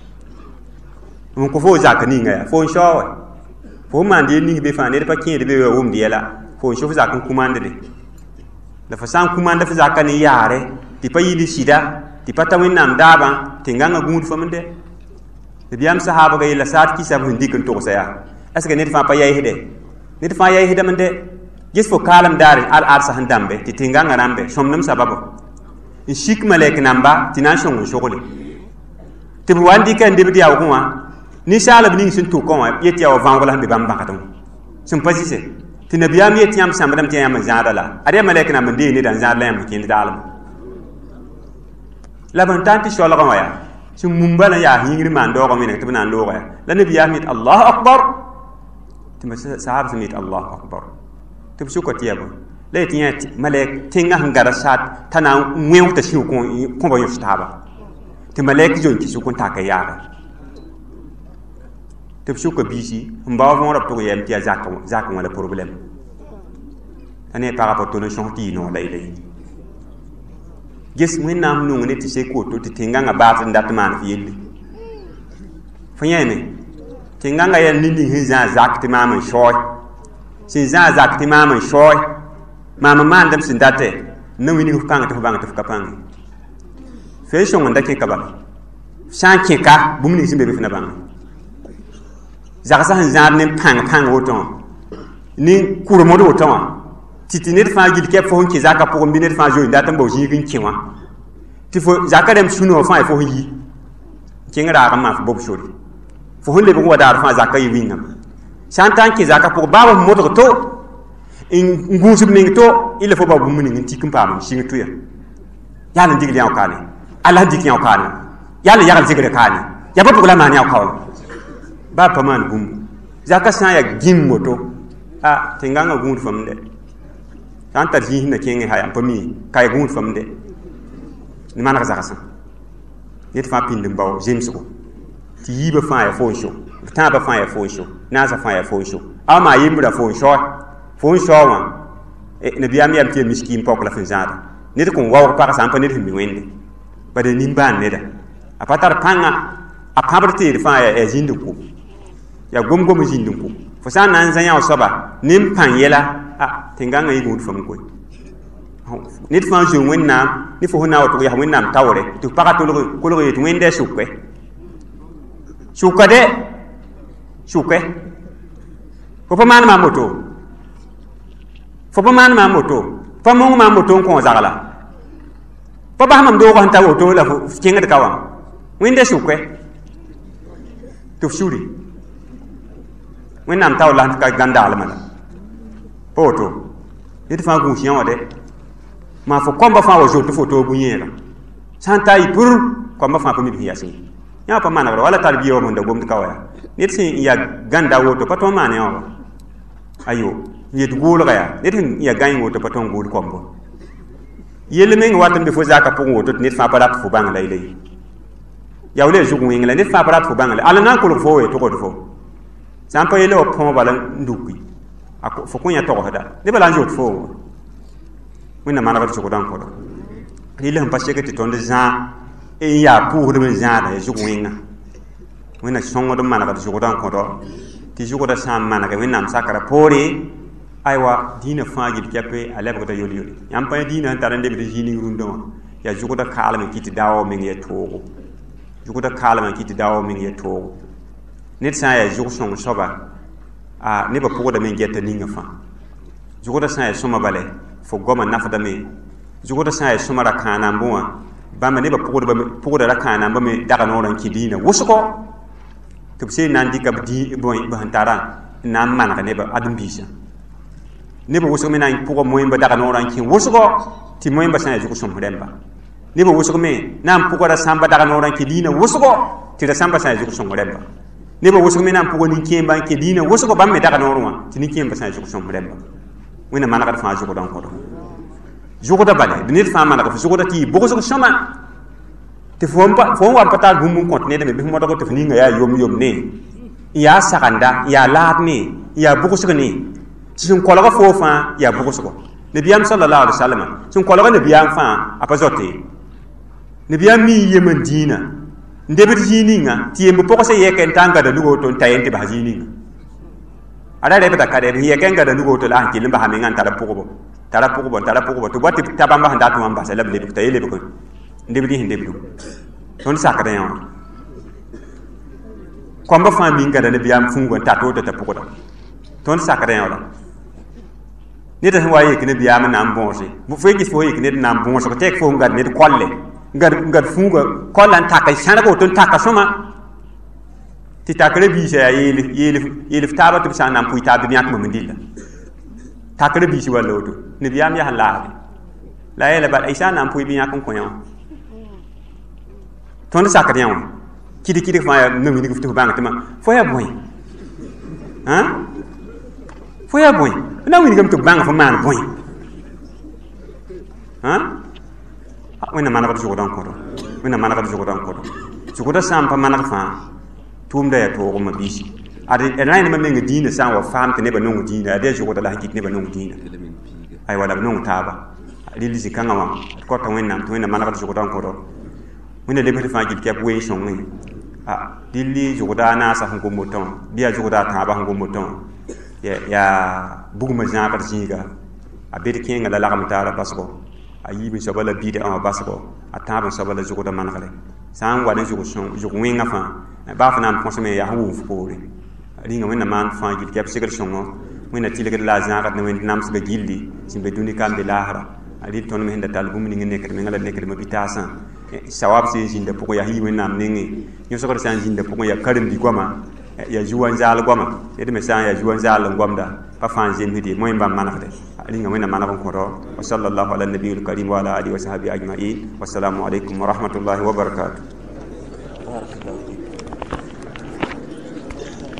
n kõ fo zak ninga yaa fo n sao wɛ fo maan de ning be fa ne pa kẽed be wʋmd yɛla fo n sof zak n kũmandde la fo sã n kũmanda f zakã ne yaare tɩ pa yɩl sɩda tɩ pa ta wẽnnaam daabã tɩ n gãngã gũud fãmb dɛ nabiyaam sahaabã yella saad kɩsa b sẽn dɩk n togsa yaa ɛsga ned fãa pa yɛɩsdɛ ned fãa yɛɩsdame dɛ ges fo kaalem daare al-arsã sẽn dãmbe tɩ tɩ n gãngã rãmbe sõmdem sababã n sik malɛk namba tɩ na n sõng n sogle tɩ b wa n dɩka n debd yaoogẽ wã ninsaalb ning sẽn tʋkã wã yet yaa wa vãoog la sẽn be bãmb bãgdẽ wã sẽn pa zɩse tɩ nabiyaam yet yãmb sãmbdame tɩ yãmb n zãada la ad yaa malɛk namba n dee neda n zãad la yãmb kẽnd daalem la b n tãn tɩ soalgã wã yaa sẽn mum bala n yaa yĩngr maan daoogã wẽneg tɩ b na n looga yaa la nabiyaam yet allahu akbar tɩ sahab sẽn yet allahu akbar tɩ b sʋka tɩ yaa bõe la yetɩ yã malɛk tẽngã sẽn gada saad t'a na n wẽog t'a sĩu kõba yõs taaba tɩ malɛk zon kɩ sʋk n taka yaaga tɩ b sʋka biisi n bao võora b tʋg yɛm tɩ yaa zakẽ wã la problɛm t'a ne pagã pa tʋl n sõs tɩ yɩ noog la yela ye ges wẽnnaam nong ne tɩ sek woto tɩ tẽngãngã baasd n dat maan f yelle fo yẽme tẽngãngã yaa nin-ning sẽn zã zak tɩ maam n saoe sẽn zã zak tɩ maam n saoe maam n maandem sẽn datɛ n na wilg f pãng tɩ f bãng tɩ f ka pãnge fe y sõng n da kẽka bala sã n kẽka bũmb ning sẽn be be f na bãnge zagsã sẽn zãad ne pãng woto wã ne kʋrmd woto wã tɩ ned fãa gil kɛp fo sẽn kẽ zakã pʋgẽ bɩ ned fãa zoe n dat n bao zĩig n kẽ wã tɩ fo zakã rẽmb sũ-noog fãa y fo sẽn yi n kẽng raag n maan fo bob sore fo sẽn lebg n wa daar fãa zakã yɩ wĩngame sã n ta n kẽ zakã pʋgẽ baaba f modg to n gũusb ning to y la fo ba bũmb ning n tik n paam n sɩng tʋya yaal n digl yão kaane alla sẽn dik yão kaane yaal n yagl zɩgrã kaane yaa pa pʋg la maan yão kaoolã baa pa maan bũmb zakã sã n yaa gĩm woto a tɩ n gãngã gũud fãmb dɛ sã n tar zĩis na kẽngẽ ha yaa pa mi ka y gũud fãmb dɛ n maneg zagsã ned fãa pĩnd n bao zemsgo tɩ yiibã fãa yaa fo n so b tãabã fãa yaa fo n so naasã fãa yaa fo n so a maa yembrã fo n sao fo n sao wã nabiyaam yam tɩ ya miskiin pɔk la f n zãada ned kõn waoog pag sã n pa ned sẽn mi wẽnde bada nin-bãan neda a pa tar pãnga a pãbd teed fãa yaa zĩnd n ko yaa gom-gom zĩnd n ko fo sã n na n zã yã soaba ne n pãng yɛla tɩ n gãngã yɩ gũud fãmb koe nit fa jo wẽnnaam ni fo na wato ya wẽnnaam tawre tɩ paga tolg yetɩ wẽnde sʋke sʋka de sʋke fo pa maan maa moto fo pa maan maa moto pa mong maa moto n kõ zagla pa bas mam doog sẽn ta woto la fo kẽngd ka wã wẽnde sʋke tɩ f suri wẽnnaam taoor la sẽn tɩ ka gãndaalmã la pa woto ned fãa gũus yã wã de maa fo kõmba fãa wa zoto fo toog bũ-yẽega sã n ta y pur kõmba fãa pa mi bɩ sẽn yasẽ yã pa manegr wala tar bɩ wã da gomd ka wa yaa ned sẽn ya gãnda woto pa tõnd maan yã wa ayo yet gʋʋlga yaa ned sẽn ya gãe woto pa tõnd gʋʋl kõmbo yell meng wat n be fo zakã pʋgẽ woto tɩ ned fãa pa rat fo bãng la yla ye yaa wala zug wẽng la ned fãa pa rat fo bãng la alla na n kolg fo we tʋgd fo sã n pa yella wa põo bala n duki fo kõ yã togsda nebã la n zot fo wẽnna manegd zʋgdã n kõdo yell sẽn pa sek tɩ tõnd zã n yaa pʋʋsdm n zãada ya zug wẽngã wẽnna sõngd n manegd zʋgdã n kõdo tɩ zʋgda sã n manege wẽnnaam sakra poore aywa dĩinã fãa yel kɛpe a lebgda yol-yole yãmb pa dĩinã sẽn tar n lebd zĩig rũndã wã yaa zʋgda kaalem n kɩt daoog meng ya toogo zʋgda kaalem n kɩt daoog meng ya toogo ned sã n yaa zʋg-sõng soaba nebã pʋgdame n gɛta ninga fãa zʋgda sã n yaa sõma bale fo goamã nafdame zʋgda sã n yaa sõma ra-kãan-nambẽ wã bãmba nebã pʋgda ra-kãan-nambã me dag noorã n kɩ dĩinã wʋsgo tɩ b sẽn na n dɩka b sẽn tarã n na n maneg nebã ãdem-biisã nebã wʋsg me na n pʋga moẽmba dag noorã n kẽ wʋsgo tɩ moẽmba sã n yaa zʋg-sõms rẽmba nebã wʋsg me na n pʋga ra-sãmba dag noorã n kẽ dĩinã wʋsgo tɩ ra-sãmba sã n yaa zʋg-sõng rẽmba nebã wʋsg me na n pʋga nin-kẽembã n kẽ dĩinã wʋsgo bãmb me dag noor wã tɩ nin-kẽembã sã n yaa zʋg-sõms rẽmba wẽnna manegd fãa zʋgdã n kõdo zʋgda bale d ned fãa maneg f zʋgda tɩ yɩ bʋgsg sõma tɩ fo n wa pa tar bũmb n kõt ned me bɩ f modg tɩ f ninga yaa yom-yom ne n yaa sagenda n yaa laad ne n yaa bʋgsg ne tɩ sẽn kolga foo fãa yaa bʋgsgo nabiyaam sallallahu alaihi wasallam sẽn kolga nabiyaam fãa a pa zote nabiyaam mi yem n dĩinã n debd zĩig ninga tɩ yemb pʋgs yɛk n ta n gada nuga woto n ta yen tɩ bas zĩig ninga a ra rẽbda ka rẽb yɛk n gada nuga woto la sẽn kell n basa menga n tara pʋgbo tɩ ba tɩ ta bãmba sẽn dat wã n basa la b lebg t'a ye lebg n debd sẽn debdu tõnd sakda yã wã kõmba fãa mi n gada nabiyaam fũuga n tat woto t'a pʋgda tõnd sakda yã wala ned sẽn wa yek nabiyaam n na n bõose fo yek fo yek ned n na n bõosg tɛk fo n gad ned kɔlle n gad fũuga kɔlla n taka sãrg woto n taka sõma tɩ takra biisã yaa yeel f taaba tɩ b sã n na n pʋɩ taab tɩ b yãk mam n dilla takra biisi walla woto nabiyaam yaa sẽn laasde la yeela bal y sã n na n pʋɩ bɩ yãk n kõ yã wã tõnd sakd yã wã kɩd fãa yaa no-wilg tɩ f bãng tɩma fo yaa bõe fo yaa bõe f na wilgame tɩ b bãng f maan bõe wẽnna manegd zʋgdã n kõdo wẽnna manegd zʋgdã n kõdo zʋgda sã n pa maneg fãa tʋʋmda yaa toogmã biisi ad rãynmã meng dĩinã sã n wa faam tɩ nebã nong dĩinã ad yaa zʋgda la sẽn kɩt nebã nong dĩinã aywa la b nong taaba rɩl zĩ-kãngã wã d kõta wẽnnaam tɩ wẽnna manegd zʋgdã n kõdo wẽnna lebsd fãa gil kɛp ween sõngẽ dɩlli zʋgda a naasã sẽn gom woto wã bɩ yaa zʋgda a tãabã sẽn gom woto wã yaa bugmã zãagd zĩiga a bed kẽengã la lagem taara basgo a yiib n soaba la bɩɩd ã wã basgo a tãab n soaba la zʋgda manegre sã n wa ne zʋg wẽngã fãa baa fo na n põsme yaa sẽn wʋm f poore rĩnga wẽnna maan fãa gil kɛp segd sõngo wẽnna tɩlgd la a zãagd ne wẽnd namsga gilli sẽn be dũni ka n be laasra a rɩd tõnd me sẽn da tall bũmb ning n nekd menga la nekdmã bɩ-taasã sawab sẽn zĩnda pʋgẽ yaa sẽn yɩ wẽnnaam nengẽ yõsgd sã n zĩnda pʋgẽ yaa karen-bi goamã yaa zuan-zaal goamã ned me sã n yaa zuan-zaal n gomda pa fãa n zemsd ye moẽ bãmb manegde rĩnga wẽnna maneg n kõdo wa sallallahu ala nabiy lkarim wa ala alihi wa sahabi ajmain wassalamu aleykum wa rahmatullahi wa barakatuh